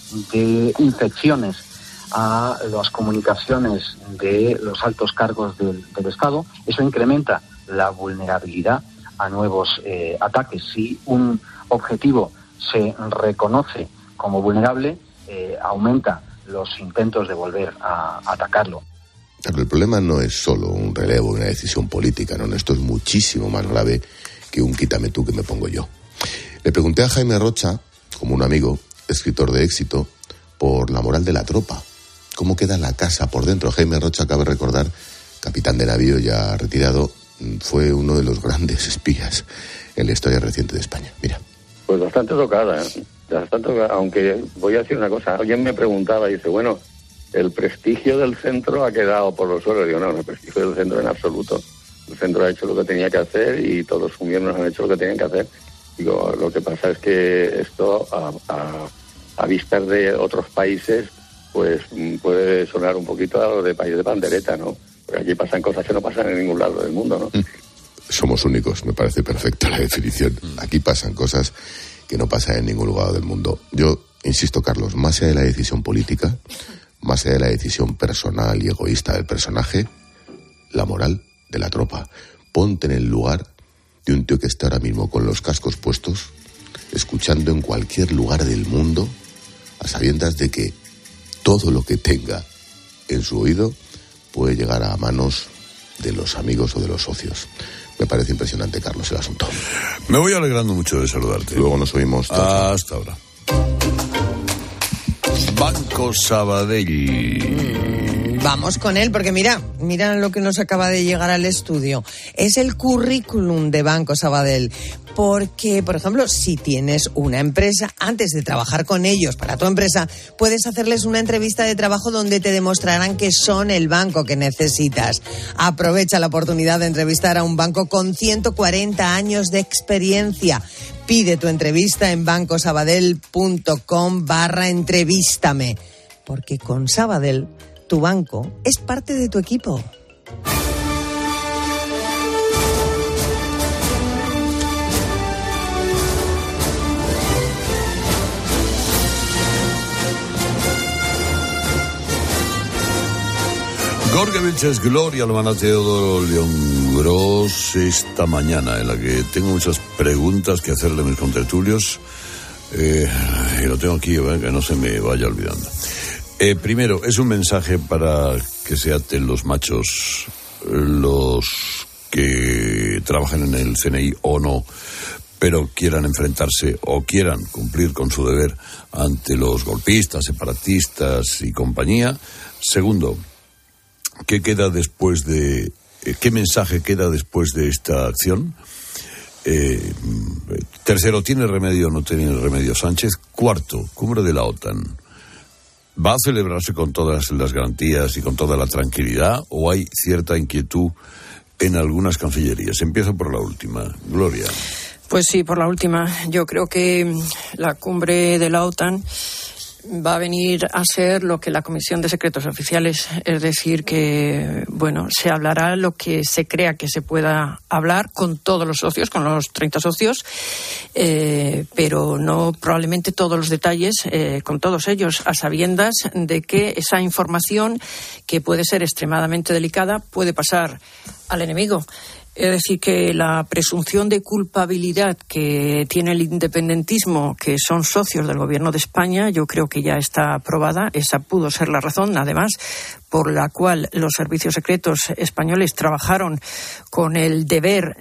[SPEAKER 19] de infecciones a las comunicaciones de los altos cargos del, del Estado, eso incrementa la vulnerabilidad a nuevos eh, ataques. Si un objetivo se reconoce como vulnerable, eh, aumenta los intentos de volver a, a atacarlo.
[SPEAKER 18] Claro, el problema no es solo un relevo, una decisión política, no, esto es muchísimo más grave que un quítame tú que me pongo yo. Le pregunté a Jaime Rocha, como un amigo, escritor de éxito, por la moral de la tropa. ¿Cómo queda la casa por dentro? Jaime Rocha, cabe recordar, capitán de navío ya retirado, fue uno de los grandes espías en la historia reciente de España. Mira.
[SPEAKER 20] Pues bastante tocada, ¿eh? Bastante tocada, aunque voy a decir una cosa. Alguien me preguntaba y dice, bueno,
[SPEAKER 7] el prestigio del centro ha quedado por los suelos. Digo, no, el prestigio del centro en absoluto. El centro ha hecho lo que tenía que hacer y todos sus miembros han hecho lo que tenían que hacer. Digo, lo que pasa es que esto, a, a, a vistas de otros países, pues puede sonar un poquito a lo de país de pandereta, ¿no? Porque aquí pasan cosas que no pasan en ningún lado del mundo, ¿no?
[SPEAKER 18] Somos únicos, me parece perfecta la definición. Aquí pasan cosas que no pasan en ningún lugar del mundo. Yo insisto, Carlos, más allá de la decisión política, más allá de la decisión personal y egoísta del personaje, la moral de la tropa. Ponte en el lugar de un tío que está ahora mismo con los cascos puestos, escuchando en cualquier lugar del mundo, a sabiendas de que todo lo que tenga en su oído puede llegar a manos de los amigos o de los socios. Me parece impresionante, Carlos, el asunto.
[SPEAKER 3] Me voy alegrando mucho de saludarte.
[SPEAKER 18] Luego nos oímos.
[SPEAKER 3] Hasta ahora. Banco Sabadell.
[SPEAKER 14] Vamos con él, porque mira, mira lo que nos acaba de llegar al estudio. Es el currículum de Banco Sabadell. Porque, por ejemplo, si tienes una empresa, antes de trabajar con ellos para tu empresa, puedes hacerles una entrevista de trabajo donde te demostrarán que son el banco que necesitas. Aprovecha la oportunidad de entrevistar a un banco con ciento cuarenta años de experiencia. Pide tu entrevista en bancosabadell.com barra entrevístame. Porque con Sabadell, tu banco es parte de tu equipo.
[SPEAKER 3] Jorge Vilches, Gloria Alemana, Teodoro León Gros, esta mañana, en la que tengo muchas preguntas que hacerle a mis contertulios, eh, y lo tengo aquí, eh, que no se me vaya olvidando. Eh, primero, es un mensaje para que se aten los machos, los que trabajan en el C N I o no, pero quieran enfrentarse o quieran cumplir con su deber ante los golpistas, separatistas y compañía. Segundo, ¿qué queda después de... ¿Qué mensaje queda después de esta acción? Eh, tercero, ¿tiene remedio o no tiene remedio Sánchez? Cuarto, cumbre de la OTAN. ¿Va a celebrarse con todas las garantías y con toda la tranquilidad o hay cierta inquietud en algunas cancillerías? Empiezo por la última. Gloria.
[SPEAKER 20] Pues sí, por la última. Yo creo que la cumbre de la OTAN va a venir a ser lo que la Comisión de Secretos Oficiales, es decir, que, bueno, se hablará lo que se crea que se pueda hablar con todos los socios, con los treinta socios, eh, pero no probablemente todos los detalles eh, con todos ellos, a sabiendas de que esa información, que puede ser extremadamente delicada, puede pasar al enemigo. Es decir, que la presunción de culpabilidad que tiene el independentismo, que son socios del Gobierno de España, yo creo que ya está aprobada. Esa pudo ser la razón, además, por la cual los servicios secretos españoles trabajaron con el deber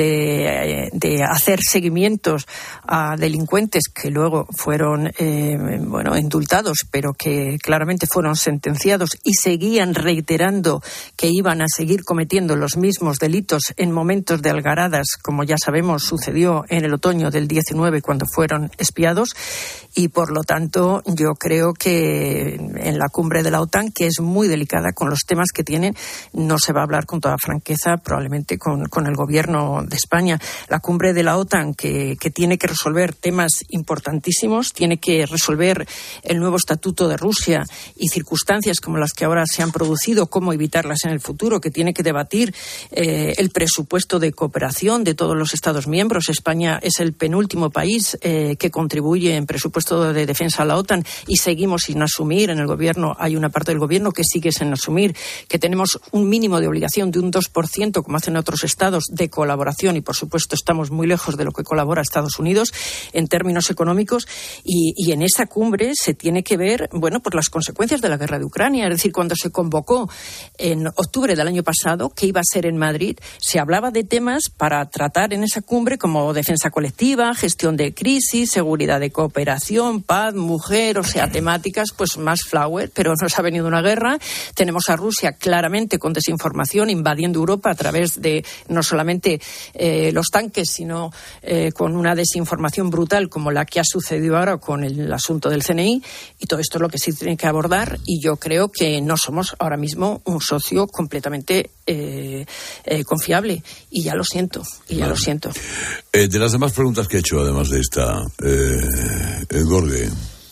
[SPEAKER 20] de, de hacer seguimientos a delincuentes que luego fueron eh, bueno, indultados, pero que claramente fueron sentenciados y seguían reiterando que iban a seguir cometiendo los mismos delitos en momentos de algaradas, como ya sabemos sucedió en el otoño del diecinueve cuando fueron espiados. Y por lo tanto yo creo que en la cumbre de la OTAN, que es muy delicada con los temas que tienen, no se va a hablar con toda franqueza probablemente con, con el gobierno de España. La cumbre de la OTAN, que, que tiene que resolver temas importantísimos, tiene que resolver el nuevo estatuto de Rusia y circunstancias como las que ahora se han producido, cómo evitarlas en el futuro, que tiene que debatir eh, el presupuesto de cooperación de todos los Estados miembros. España es el penúltimo país eh, que contribuye en presupuesto de defensa a la OTAN y seguimos sin asumir. En el gobierno hay una parte del gobierno que sigue sin asumir, que tenemos un mínimo de obligación de un dos por ciento, como hacen otros estados, de colaboración, y por supuesto estamos muy lejos de lo que colabora Estados Unidos en términos económicos, y, y en esa cumbre se tiene que ver, bueno, pues las consecuencias de la guerra de Ucrania. Es decir, cuando se convocó en octubre del año pasado, que iba a ser en Madrid, se hablaba de temas para tratar en esa cumbre como defensa colectiva, gestión de crisis, seguridad de cooperación, paz, mujer, o sea, temáticas pues más flower, pero nos ha venido una guerra Tenemos a Rusia claramente con desinformación invadiendo Europa a través de no solamente eh, los tanques, sino eh, con una desinformación brutal como la que ha sucedido ahora con el asunto del C N I, y todo esto es lo que sí tiene que abordar, y yo creo que no somos ahora mismo un socio completamente eh, eh, confiable, y ya lo siento, y ya vale. lo siento.
[SPEAKER 3] Eh, de las demás preguntas que he hecho, además de esta, eh, el Gorge.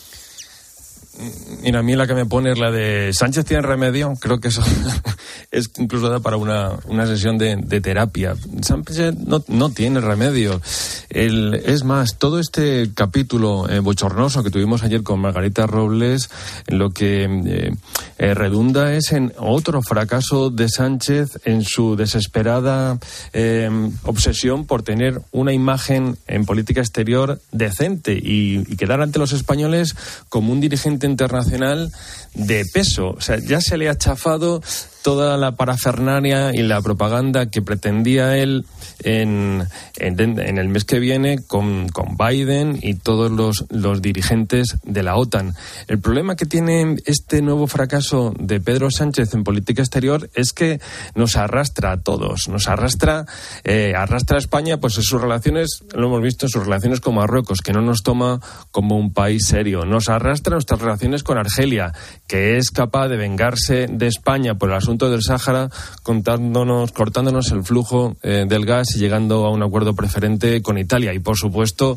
[SPEAKER 8] Mira, a mí la que me pone es la de Sánchez tiene remedio. Creo que eso es incluso da para una, una sesión de, de terapia. Sánchez no, no tiene remedio. El, es más, todo este capítulo eh, bochornoso que tuvimos ayer con Margarita Robles, lo que eh, eh, redunda es en otro fracaso de Sánchez en su desesperada eh, obsesión por tener una imagen en política exterior decente y, y quedar ante los españoles como un dirigente internacional de peso. O sea, ya se le ha chafado toda la parafernalia y la propaganda que pretendía él en, en, en el mes que viene con, con Biden y todos los, los dirigentes de la OTAN. El problema que tiene este nuevo fracaso de Pedro Sánchez en política exterior es que nos arrastra a todos, nos arrastra, eh, arrastra a España pues en sus relaciones, lo hemos visto en sus relaciones con Marruecos, que no nos toma como un país serio, nos arrastra nuestras relaciones con Argelia, que es capaz de vengarse de España por el asunto del Sáhara, contándonos, cortándonos el flujo eh, del gas y llegando a un acuerdo preferente con Italia. Y, por supuesto,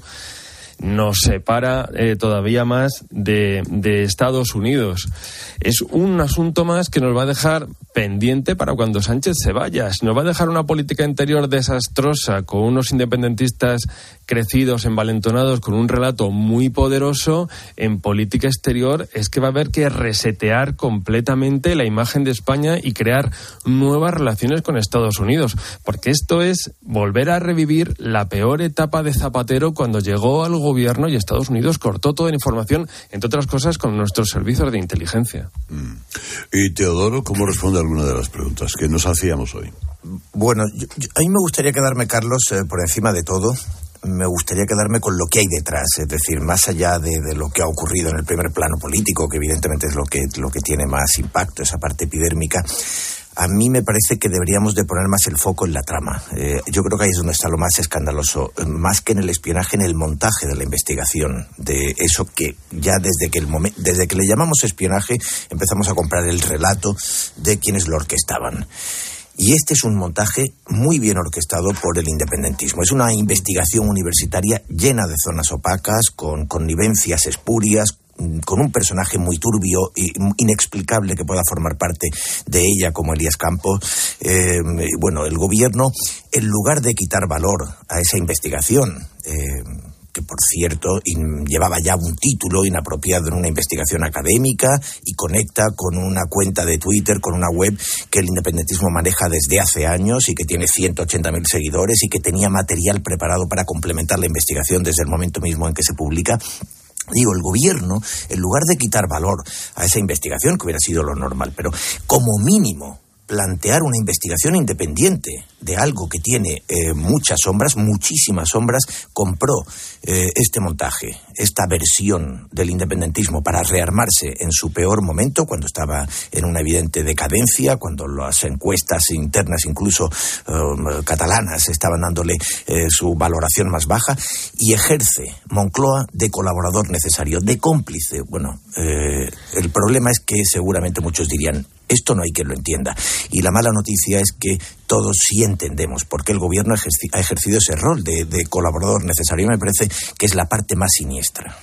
[SPEAKER 8] nos separa eh, todavía más de, de Estados Unidos. Es un asunto más que nos va a dejar pendiente para cuando Sánchez se vaya. Si nos va a dejar una política interior desastrosa, con unos independentistas crecidos, envalentonados, con un relato muy poderoso, en política exterior es que va a haber que resetear completamente la imagen de España y crear nuevas relaciones con Estados Unidos. Porque esto es volver a revivir la peor etapa de Zapatero, cuando llegó al gobierno y Estados Unidos cortó toda la información, entre otras cosas, con nuestros servicios de inteligencia.
[SPEAKER 3] Mm. Y Teodoro, ¿cómo responde a alguna de las preguntas que nos hacíamos hoy?
[SPEAKER 21] Bueno, yo, yo, a mí me gustaría quedarme, Carlos, eh, por encima de todo, me gustaría quedarme con lo que hay detrás, es decir, más allá de, de lo que ha ocurrido en el primer plano político, que evidentemente es lo que, lo que tiene más impacto, esa parte epidérmica. A mí me parece que deberíamos de poner más el foco en la trama. Eh, yo creo que ahí es donde está lo más escandaloso, más que en el espionaje, en el montaje de la investigación, de eso que ya desde que el momen- desde que le llamamos espionaje empezamos a comprar el relato de quienes lo orquestaban. Y este es un montaje muy bien orquestado por el independentismo. Es una investigación universitaria llena de zonas opacas, con connivencias espurias, con un personaje muy turbio e inexplicable que pueda formar parte de ella, como Elías Campos. Eh, bueno, el gobierno, en lugar de quitar valor a esa investigación, eh, que por cierto in, llevaba ya un título inapropiado en una investigación académica y conecta con una cuenta de Twitter, con una web que el independentismo maneja desde hace años y que tiene ciento ochenta mil seguidores y que tenía material preparado para complementar la investigación desde el momento mismo en que se publica. Digo, el gobierno, en lugar de quitar valor a esa investigación, que hubiera sido lo normal, pero como mínimo plantear una investigación independiente de algo que tiene eh, muchas sombras, muchísimas sombras, compró eh, este montaje, esta versión del independentismo para rearmarse en su peor momento, cuando estaba en una evidente decadencia, cuando las encuestas internas, incluso eh, catalanas, estaban dándole eh, su valoración más baja, y ejerce Moncloa de colaborador necesario, de cómplice. Bueno, eh, el problema es que seguramente muchos dirían, esto no hay quien lo entienda. Y la mala noticia es que todos sí entendemos por qué el gobierno ejerci- ha ejercido ese rol de, de colaborador necesario. Me parece que es la parte más siniestra.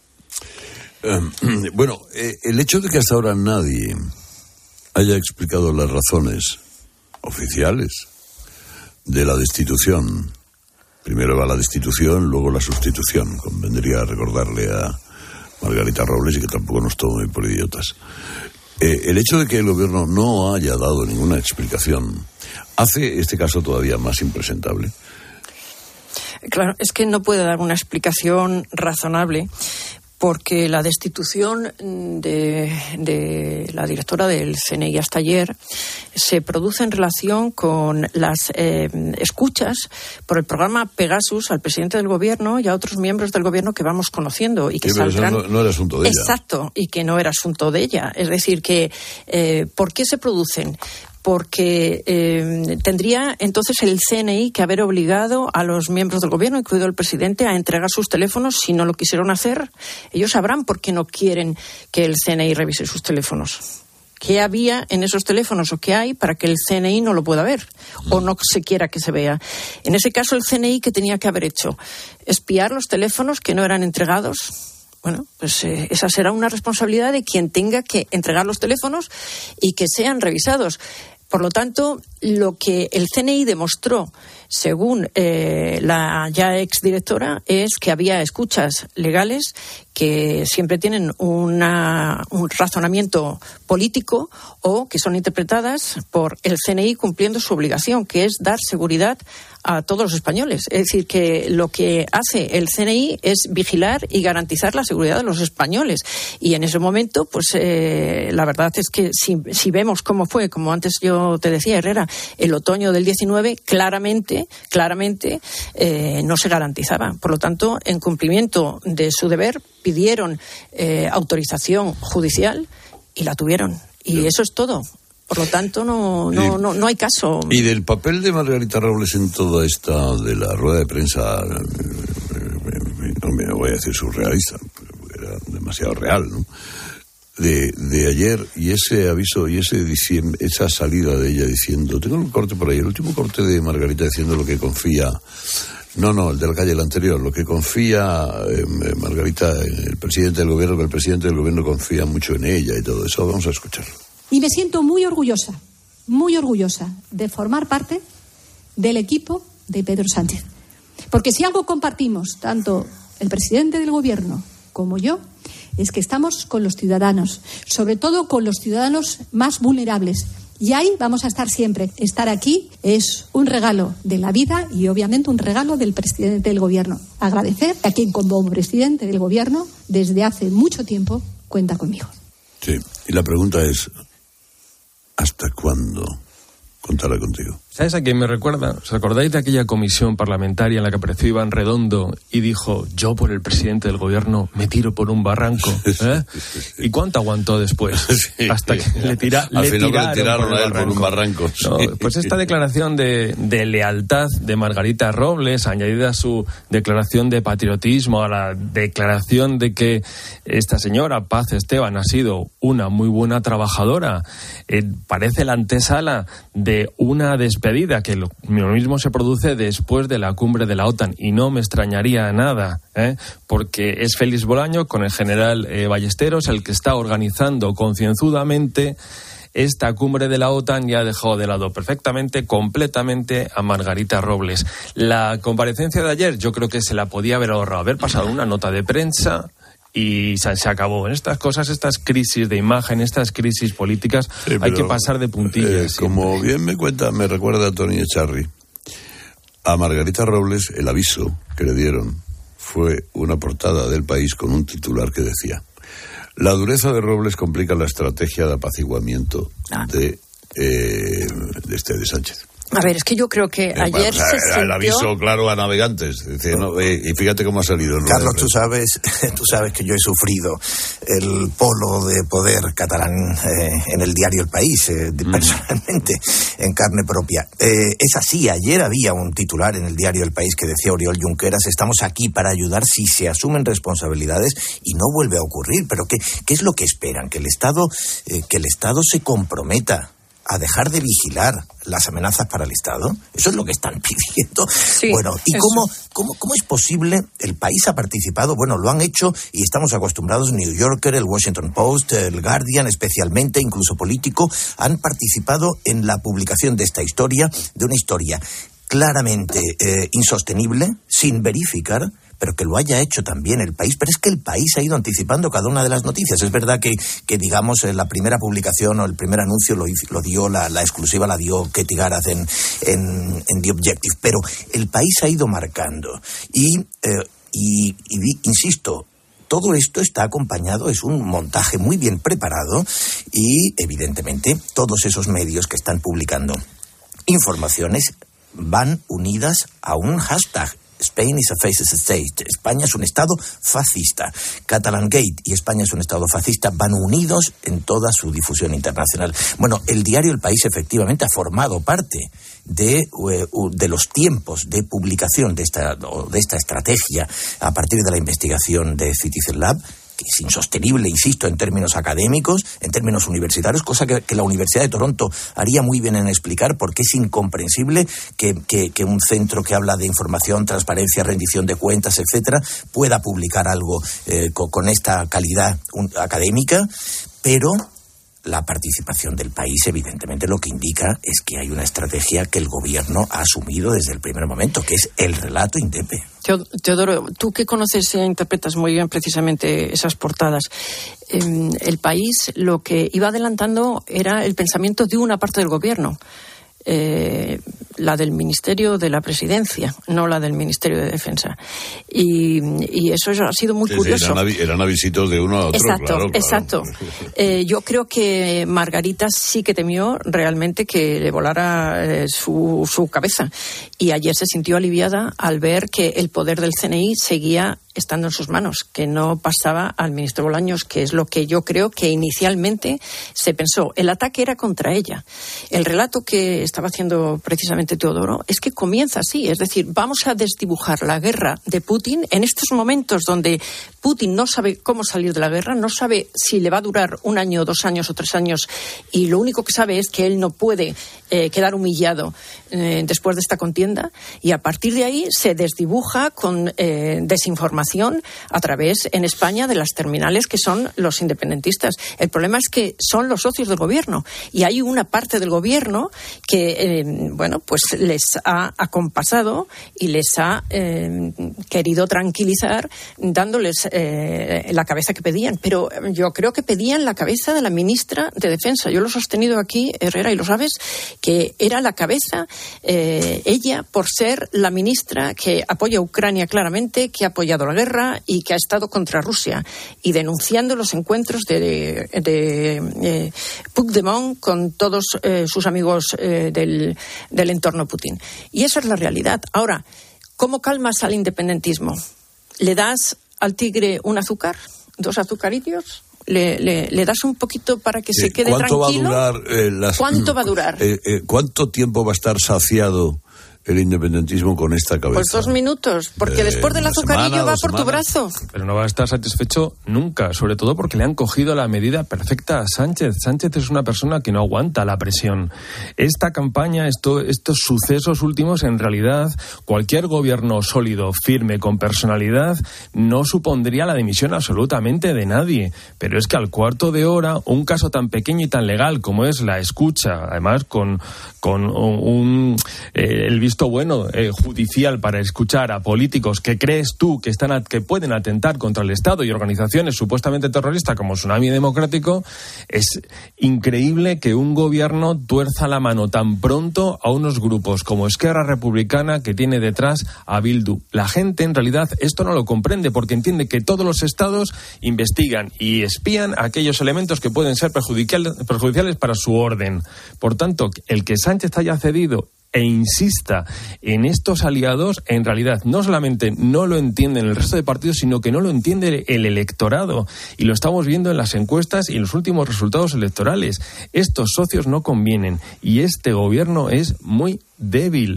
[SPEAKER 3] Um, bueno, eh, el hecho de que hasta ahora nadie haya explicado las razones oficiales de la destitución, primero va la destitución, luego la sustitución, convendría recordarle a Margarita Robles y que tampoco nos tome por idiotas. Eh, el hecho de que el gobierno no haya dado ninguna explicación hace este caso todavía más impresentable.
[SPEAKER 20] Claro, es que no puede dar una explicación razonable, porque la destitución de, de la directora del C N I hasta ayer se produce en relación con las eh, escuchas por el programa Pegasus al presidente del gobierno y a otros miembros del gobierno que vamos conociendo y que
[SPEAKER 3] sí, pero
[SPEAKER 20] saldrán...
[SPEAKER 3] eso no, no era asunto de ella.
[SPEAKER 20] Exacto, y que no era asunto de ella. Es decir, que eh, ¿por qué se producen? Porque eh, tendría entonces el C N I que haber obligado a los miembros del gobierno, incluido el presidente, a entregar sus teléfonos. Si no lo quisieron hacer, ellos sabrán por qué no quieren que el C N I revise sus teléfonos. ¿Qué había en esos teléfonos o qué hay para que el C N I no lo pueda ver o no se quiera que se vea? En ese caso, el C N I, ¿qué tenía que haber hecho? ¿Espiar los teléfonos que no eran entregados? Bueno, pues eh, esa será una responsabilidad de quien tenga que entregar los teléfonos y que sean revisados. Por lo tanto, lo que el C N I demostró, según eh, la ya exdirectora, es que había escuchas legales que siempre tienen una, un razonamiento político o que son interpretadas por el C N I cumpliendo su obligación, que es dar seguridad a todos los españoles. Es decir, que lo que hace el C N I es vigilar y garantizar la seguridad de los españoles. Y en ese momento, pues eh, la verdad es que si, si vemos cómo fue, como antes yo te decía, Herrera, el otoño del diecinueve, claramente, claramente eh, no se garantizaba. Por lo tanto, en cumplimiento de su deber, pidieron eh, autorización judicial y la tuvieron. Y sí. Eso es todo. Por lo tanto, no, no, no, no hay caso.
[SPEAKER 3] Y del papel de Margarita Robles en toda esta de la rueda de prensa, no me voy a decir surrealista, era demasiado real, ¿no? De, de ayer y ese aviso y ese diciembre, esa salida de ella diciendo, tengo un corte por ahí, el último corte de Margarita diciendo lo que confía, no, no, el de la calle, el anterior, lo que confía eh, Margarita, el presidente del gobierno, que el presidente del gobierno confía mucho en ella y todo eso. Vamos a escucharlo.
[SPEAKER 9] Y me siento muy orgullosa, muy orgullosa de formar parte del equipo de Pedro Sánchez. Porque si algo compartimos, tanto el presidente del gobierno como yo, es que estamos con los ciudadanos, sobre todo con los ciudadanos más vulnerables. Y ahí vamos a estar siempre. Estar aquí es un regalo de la vida y obviamente un regalo del presidente del gobierno. Agradecer a quien como presidente del gobierno desde hace mucho tiempo cuenta conmigo.
[SPEAKER 3] Sí, y la pregunta es, ¿hasta cuándo contará contigo?
[SPEAKER 8] ¿Sabes a quién me recuerda? ¿Os acordáis de aquella comisión parlamentaria en la que apareció Iván Redondo y dijo, yo por el presidente del gobierno me tiro por un barranco? ¿Eh? ¿Y cuánto aguantó después? Sí, Hasta que le, tira,
[SPEAKER 3] Al
[SPEAKER 8] le
[SPEAKER 3] final
[SPEAKER 8] tiraron,
[SPEAKER 3] le tiraron
[SPEAKER 8] por,
[SPEAKER 3] a él por un barranco. Sí.
[SPEAKER 8] No, pues esta declaración de, de lealtad de Margarita Robles, añadida a su declaración de patriotismo, a la declaración de que esta señora, Paz Esteban, ha sido una muy buena trabajadora, eh, parece la antesala de una despedida Pedida, que lo mismo se produce después de la cumbre de la OTAN, y no me extrañaría nada, ¿eh? Porque es Félix Bolaño con el general eh, Ballesteros el que está organizando concienzudamente esta cumbre de la OTAN y ha dejado de lado perfectamente, completamente a Margarita Robles. La comparecencia de ayer yo creo que se la podía haber ahorrado, haber pasado una nota de prensa y se, se acabó. En estas cosas, estas crisis de imagen, estas crisis políticas, sí, hay que pasar de puntillas.
[SPEAKER 3] Eh, como bien me cuenta, me recuerda a Tony Echarri, a Margarita Robles el aviso que le dieron fue una portada del País con un titular que decía: la dureza de Robles complica la estrategia de apaciguamiento ah. de, eh, de este de Sánchez.
[SPEAKER 20] A ver, es que yo creo que ayer
[SPEAKER 3] o sea,
[SPEAKER 20] se
[SPEAKER 3] sintió... El aviso claro a navegantes. Dice, no, eh, y fíjate cómo ha salido. ¿No?
[SPEAKER 21] Carlos, tú sabes, tú sabes que yo he sufrido el polo de poder catalán eh, en el diario El País, eh, mm. personalmente, en carne propia. Eh, es así, ayer había un titular en el diario El País que decía Oriol Junqueras, estamos aquí para ayudar si se asumen responsabilidades, y no vuelve a ocurrir. Pero ¿qué, qué es lo que esperan? Que el Estado, eh, que el Estado se comprometa a dejar de vigilar las amenazas para el Estado. Eso es lo que están pidiendo. Sí, bueno, ¿y cómo, cómo, cómo es posible? El País ha participado, bueno, lo han hecho y estamos acostumbrados, New Yorker, el Washington Post, el Guardian especialmente, incluso Político, han participado en la publicación de esta historia, de una historia claramente eh, insostenible, sin verificar, pero que lo haya hecho también el País. Pero es que el País ha ido anticipando cada una de las noticias. Es verdad que, que digamos, la primera publicación o el primer anuncio lo, lo dio, la, la exclusiva la dio Ketty Garaz en, en, en The Objective, pero el País ha ido marcando. Y, eh, y, y insisto, todo esto está acompañado, es un montaje muy bien preparado y, evidentemente, todos esos medios que están publicando informaciones van unidas a un hashtag. Spain is a fascist state. España es un Estado fascista. Catalan Gate y España es un Estado fascista van unidos en toda su difusión internacional. Bueno, el diario El País efectivamente ha formado parte de, de los tiempos de publicación de esta, de esta estrategia a partir de la investigación de Citizen Lab, que es insostenible, insisto, en términos académicos, en términos universitarios, cosa que, que la Universidad de Toronto haría muy bien en explicar, porque es incomprensible que, que, que un centro que habla de información, transparencia, rendición de cuentas, etcétera, pueda publicar algo eh, con, con esta calidad un, académica, pero la participación del país, evidentemente, lo que indica es que hay una estrategia que el gobierno ha asumido desde el primer momento, que es el relato Indepe.
[SPEAKER 20] Teodoro, tú que conoces e interpretas muy bien precisamente esas portadas, eh, el país lo que iba adelantando era el pensamiento de una parte del gobierno. Eh, la del Ministerio de la Presidencia, no la del Ministerio de Defensa. Y, y eso ha sido muy
[SPEAKER 3] sí,
[SPEAKER 20] curioso.
[SPEAKER 3] Sí, eran, avi- eran avisitos de uno a otro.
[SPEAKER 20] Exacto,
[SPEAKER 3] claro, claro.
[SPEAKER 20] exacto. Eh, yo creo que Margarita sí que temió realmente que le volara eh, su, su cabeza. Y ayer se sintió aliviada al ver que el poder del C N I seguía estando en sus manos, que no pasaba al ministro Bolaños, que es lo que yo creo que inicialmente se pensó. El ataque era contra ella. El relato que estaba haciendo precisamente Teodoro es que comienza así, es decir, vamos a desdibujar la guerra de Putin en estos momentos donde Putin no sabe cómo salir de la guerra, no sabe si le va a durar un año, dos años o tres años, y lo único que sabe es que él no puede eh, quedar humillado eh, después de esta contienda, y a partir de ahí se desdibuja con eh, desinformación a través en España de las terminales que son los independentistas. El problema es que son los socios del gobierno y hay una parte del gobierno que eh, bueno, pues les ha acompasado y les ha eh, querido tranquilizar dándoles eh, la cabeza que pedían, pero yo creo que pedían la cabeza de la ministra de Defensa. Yo lo he sostenido aquí, Herrera, y lo sabes, que era la cabeza eh, ella por ser la ministra que apoya a Ucrania claramente, que ha apoyado la guerra y que ha estado contra Rusia y denunciando los encuentros de, de, de eh, Puigdemont con todos eh, sus amigos eh, del, del entorno Putin. Y esa es la realidad. Ahora, ¿cómo calmas al independentismo? ¿Le das al tigre un azúcar? ¿Dos azucarillos? ¿Le, le, le das un poquito para que se quede
[SPEAKER 3] ¿Cuánto
[SPEAKER 20] tranquilo?
[SPEAKER 3] Va a durar, eh, las,
[SPEAKER 20] ¿Cuánto va a durar?
[SPEAKER 3] Eh, eh, ¿Cuánto tiempo va a estar saciado el independentismo con esta cabeza?
[SPEAKER 20] Pues dos minutos, porque
[SPEAKER 3] Eh,
[SPEAKER 20] después del
[SPEAKER 3] una
[SPEAKER 20] azucarillo
[SPEAKER 3] semana,
[SPEAKER 20] va
[SPEAKER 3] dos
[SPEAKER 20] por tu
[SPEAKER 3] semanas.
[SPEAKER 20] brazo.
[SPEAKER 8] Pero no va a estar satisfecho nunca, sobre todo porque le han cogido la medida perfecta a Sánchez. Sánchez es una persona que no aguanta la presión. Esta campaña, esto, estos sucesos últimos, en realidad, cualquier gobierno sólido, firme, con personalidad, no supondría la dimisión absolutamente de nadie. Pero es que al cuarto de hora, un caso tan pequeño y tan legal como es la escucha, además con, con un, un eh, el visto bueno eh, judicial para escuchar a políticos que crees tú que están a, que pueden atentar contra el Estado y organizaciones supuestamente terroristas como Tsunami Democrático, es increíble que un gobierno tuerza la mano tan pronto a unos grupos como Esquerra Republicana, que tiene detrás a Bildu. La gente en realidad esto no lo comprende porque entiende que todos los estados investigan y espían aquellos elementos que pueden ser perjudiciales, perjudiciales para su orden. Por tanto, el que Sánchez haya cedido e insista en estos aliados, en realidad no solamente no lo entienden el resto de partidos, sino que no lo entiende el electorado. Y lo estamos viendo en las encuestas y en los últimos resultados electorales. Estos socios no convienen y este gobierno es muy débil.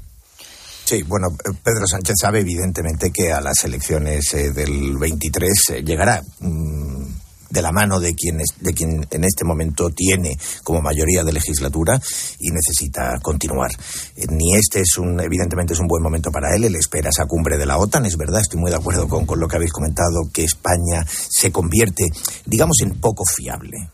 [SPEAKER 21] Sí, bueno, Pedro Sánchez sabe evidentemente que a las elecciones eh, del veintitrés eh, llegará mmm, de la mano de quien, es, de quien en este momento tiene como mayoría de legislatura y necesita continuar. Eh, ni este es un, evidentemente es un buen momento para él, él espera esa cumbre de la OTAN, es verdad, estoy muy de acuerdo con, con lo que habéis comentado, que España se convierte, digamos, en poco fiable.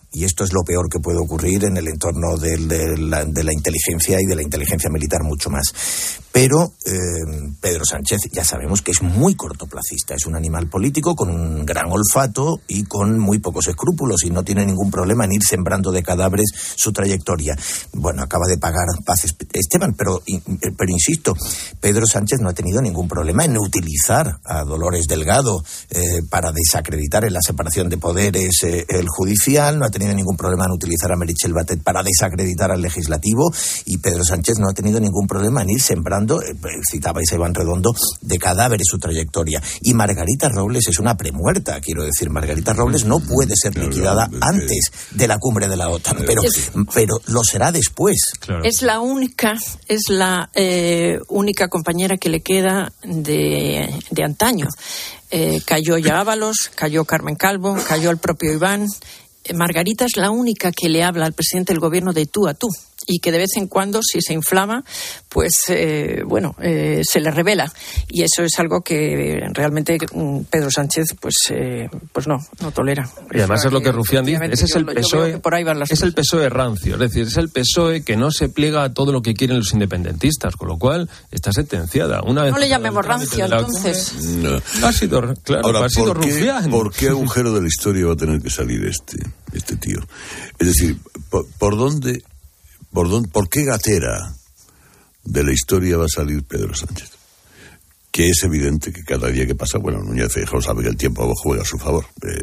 [SPEAKER 21] y esto es lo peor que puede ocurrir en el entorno del, de, la, de la inteligencia y de la inteligencia militar mucho más. Pero eh, Pedro Sánchez ya sabemos que es muy cortoplacista, es un animal político con un gran olfato y con muy pocos escrúpulos, y no tiene ningún problema en ir sembrando de cadáveres su trayectoria. Bueno, acaba de pagar Paz Esteban, pero, pero insisto, Pedro Sánchez no ha tenido ningún problema en utilizar a Dolores Delgado eh, para desacreditar en la separación de poderes eh, el judicial, no ha tenido ningún problema en utilizar a Meritxell Batet para desacreditar al legislativo, y Pedro Sánchez no ha tenido ningún problema en ir sembrando, eh, citabais a Iván Redondo, de cadáveres su trayectoria. Y Margarita Robles es una premuerta, quiero decir, Margarita Robles no puede ser liquidada claro, antes de la cumbre de la OTAN, pero, es, pero lo será después.
[SPEAKER 20] Claro. Es la única, es la eh, única compañera que le queda de, de antaño. Eh, cayó ya Ábalos, cayó Carmen Calvo, cayó el propio Iván. Eh, Margarita es la única que le habla al presidente del gobierno de tú a tú, y que de vez en cuando, si se inflama, pues, eh, bueno, eh, se le revela. Y eso es algo que realmente Pedro Sánchez, pues, eh, pues no, no tolera.
[SPEAKER 8] Y además es lo que Rufián dice, ese es el P S O E, es el P S O E rancio, es decir, es el P S O E que no se pliega a todo lo que quieren los independentistas, con lo cual está sentenciada. Una vez
[SPEAKER 20] no le llamemos rancio, entonces.
[SPEAKER 3] Cumbre, no.
[SPEAKER 8] Ha sido, claro,
[SPEAKER 3] Ahora,
[SPEAKER 8] ha sido
[SPEAKER 3] ¿por qué,
[SPEAKER 8] Rufián.
[SPEAKER 3] ¿por qué agujero de la historia va a tener que salir este, este tío? Es decir, ¿por, por dónde... ¿Por, dónde, ¿Por qué gatera de la historia va a salir Pedro Sánchez? Que es evidente que cada día que pasa, bueno, Núñez Feijóo sabe que el tiempo juega a su favor,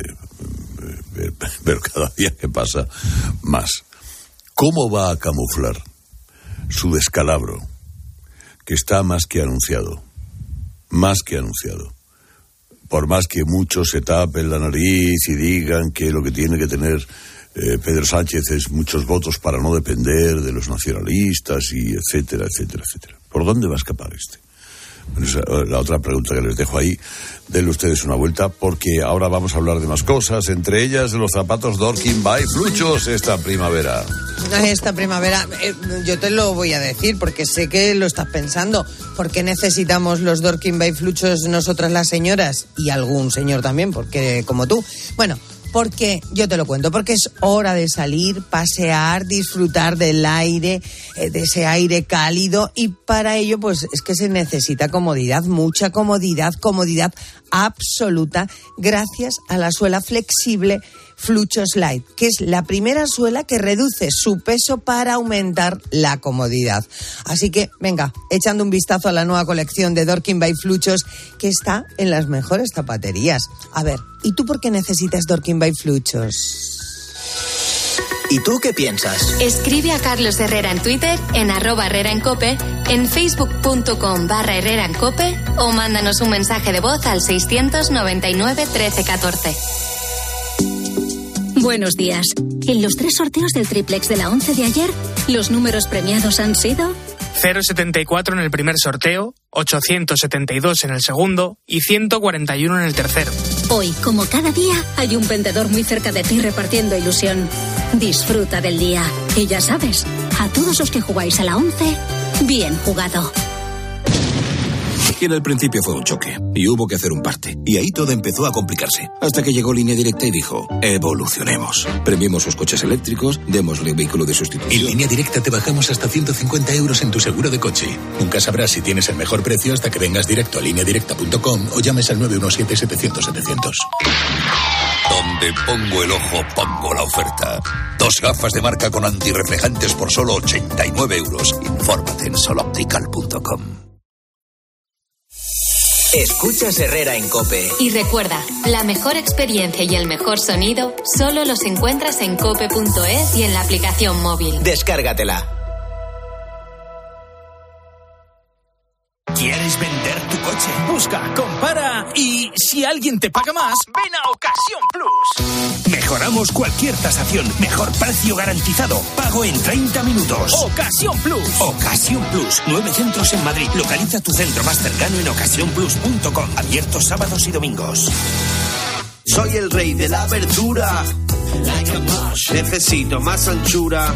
[SPEAKER 3] eh, eh, pero cada día que pasa, más. ¿Cómo va a camuflar su descalabro, que está más que anunciado? Más que anunciado. Por más que muchos se tapen la nariz y digan que lo que tiene que tener Eh, Pedro Sánchez es muchos votos para no depender de los nacionalistas y etcétera, etcétera, etcétera. ¿Por dónde va a escapar este? Bueno, esa, la otra pregunta que les dejo ahí, denle ustedes una vuelta, porque ahora vamos a hablar de más cosas, entre ellas de los zapatos Dorking by Fluchos esta primavera.
[SPEAKER 14] Esta primavera, eh, yo te lo voy a decir porque sé que lo estás pensando. ¿Por qué necesitamos los Dorking by Fluchos nosotras las señoras? Y algún señor también, porque como tú. Bueno, porque, yo te lo cuento, porque es hora de salir, pasear, disfrutar del aire, eh, de ese aire cálido, y para ello pues es que se necesita comodidad, mucha comodidad, comodidad absoluta, gracias a la suela flexible Fluchos Light, que es la primera suela que reduce su peso para aumentar la comodidad. Así que, venga, echando un vistazo a la nueva colección de Dorking by Fluchos, que está en las mejores zapaterías. A ver, ¿y tú por qué necesitas Dorking by Fluchos?
[SPEAKER 1] ¿Y tú qué piensas?
[SPEAKER 2] Escribe a Carlos Herrera en Twitter, en arroba Herrera en Cope, en facebook.com barra Herrera en Cope, o mándanos un mensaje de voz al seiscientos noventa y nueve trece catorce.
[SPEAKER 6] Buenos días. En los tres sorteos del triplex de la once de ayer, los números premiados han sido
[SPEAKER 10] cero coma setenta y cuatro en el primer sorteo, ochocientos setenta y dos en el segundo y ciento cuarenta y uno en el tercero.
[SPEAKER 6] Hoy, como cada día, hay un vendedor muy cerca de ti repartiendo ilusión. Disfruta del día. Y ya sabes, a todos los que jugáis a la once, bien jugado.
[SPEAKER 22] Y en el principio fue un choque, y hubo que hacer un parte. Y ahí todo empezó a complicarse. Hasta que llegó Línea Directa y dijo, evolucionemos. Premiemos sus coches eléctricos, démosle un vehículo de sustitución.
[SPEAKER 25] En Línea Directa te bajamos hasta ciento cincuenta euros en tu seguro de coche. Nunca sabrás si tienes el mejor precio hasta que vengas directo a línea directa punto com o llames al nueve uno siete setecientos setecientos.
[SPEAKER 13] Donde pongo el ojo, pongo la oferta. Dos gafas de marca con antirreflejantes por solo ochenta y nueve euros. Infórmate en soloptical punto com.
[SPEAKER 1] Escuchas Herrera en Cope.
[SPEAKER 2] Y recuerda, la mejor experiencia y el mejor sonido solo los encuentras en cope punto es y en la aplicación móvil.
[SPEAKER 1] Descárgatela.
[SPEAKER 23] ¿Quieres vender tu coche? Busca, compara y si alguien te paga más, ven a Ocasión Plus. Mejoramos cualquier tasación, mejor precio garantizado, pago en treinta minutos. Ocasión Plus. Ocasión Plus, nueve centros en Madrid. Localiza tu centro más cercano en ocasión plus punto com. Abiertos sábados y domingos.
[SPEAKER 24] Soy el rey de la verdura. Necesito más anchura.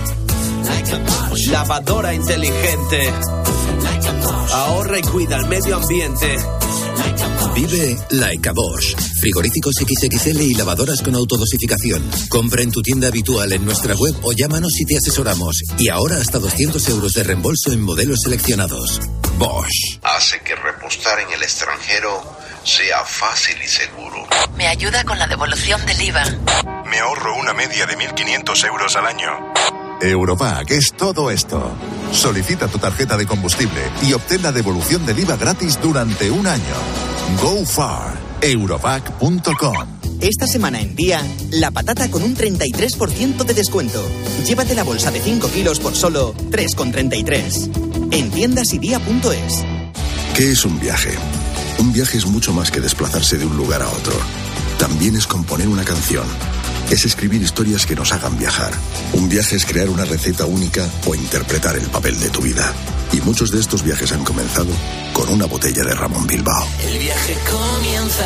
[SPEAKER 24] Lavadora inteligente. Ahorra y cuida el medio ambiente.
[SPEAKER 4] Vive Like a Bosch. Frigoríficos equis equis ele y lavadoras con autodosificación. Compra en tu tienda habitual, en nuestra web o llámanos y te asesoramos. Y ahora hasta doscientos euros de reembolso en modelos seleccionados. Bosch.
[SPEAKER 5] Hace que repostar en el extranjero sea fácil y seguro.
[SPEAKER 11] Me ayuda con la devolución del I V A.
[SPEAKER 12] Me ahorro una media de mil quinientos euros al año. Europack es todo esto. Solicita tu tarjeta de combustible y obtén la devolución del I V A gratis durante un año. Go far. Europack punto com.
[SPEAKER 15] Esta semana en Día, la patata con un treinta y tres por ciento de descuento. Llévate la bolsa de cinco kilos por solo tres con treinta y tres. En tiendas y día punto es.
[SPEAKER 26] ¿Qué es un viaje? Un viaje es mucho más que desplazarse de un lugar a otro. También es componer una canción. Es escribir historias que nos hagan viajar. Un viaje es crear una receta única o interpretar el papel de tu vida. Y muchos de estos viajes han comenzado con una botella de Ramón Bilbao.
[SPEAKER 11] El viaje comienza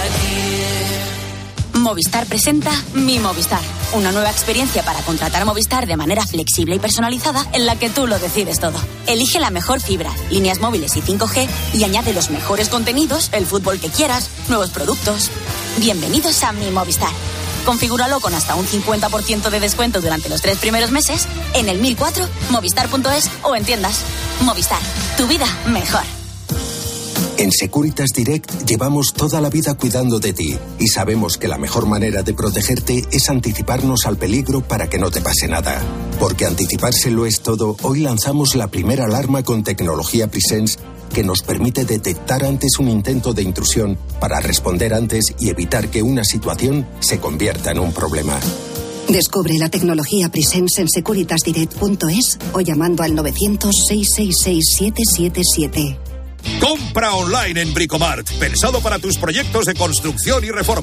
[SPEAKER 11] aquí.
[SPEAKER 27] Movistar presenta Mi Movistar, una nueva experiencia para contratar Movistar de manera flexible y personalizada en la que tú lo decides todo. Elige la mejor fibra, líneas móviles y cinco G y añade los mejores contenidos, el fútbol que quieras, nuevos productos. Bienvenidos a Mi Movistar. Configúralo con hasta un cincuenta por ciento de descuento durante los tres primeros meses en el mil cuatro, movistar punto es o en tiendas. Movistar, tu vida mejor.
[SPEAKER 28] En Securitas Direct llevamos toda la vida cuidando de ti y sabemos que la mejor manera de protegerte es anticiparnos al peligro para que no te pase nada. Porque anticipárselo es todo, hoy lanzamos la primera alarma con tecnología Presence que nos permite detectar antes un intento de intrusión para responder antes y evitar que una situación se convierta en un problema.
[SPEAKER 29] Descubre la tecnología Presence en securitas direct punto es o llamando al novecientos, seiscientos sesenta y seis, siete siete siete.
[SPEAKER 30] Compra online en Bricomart, pensado para tus proyectos de construcción y reforma.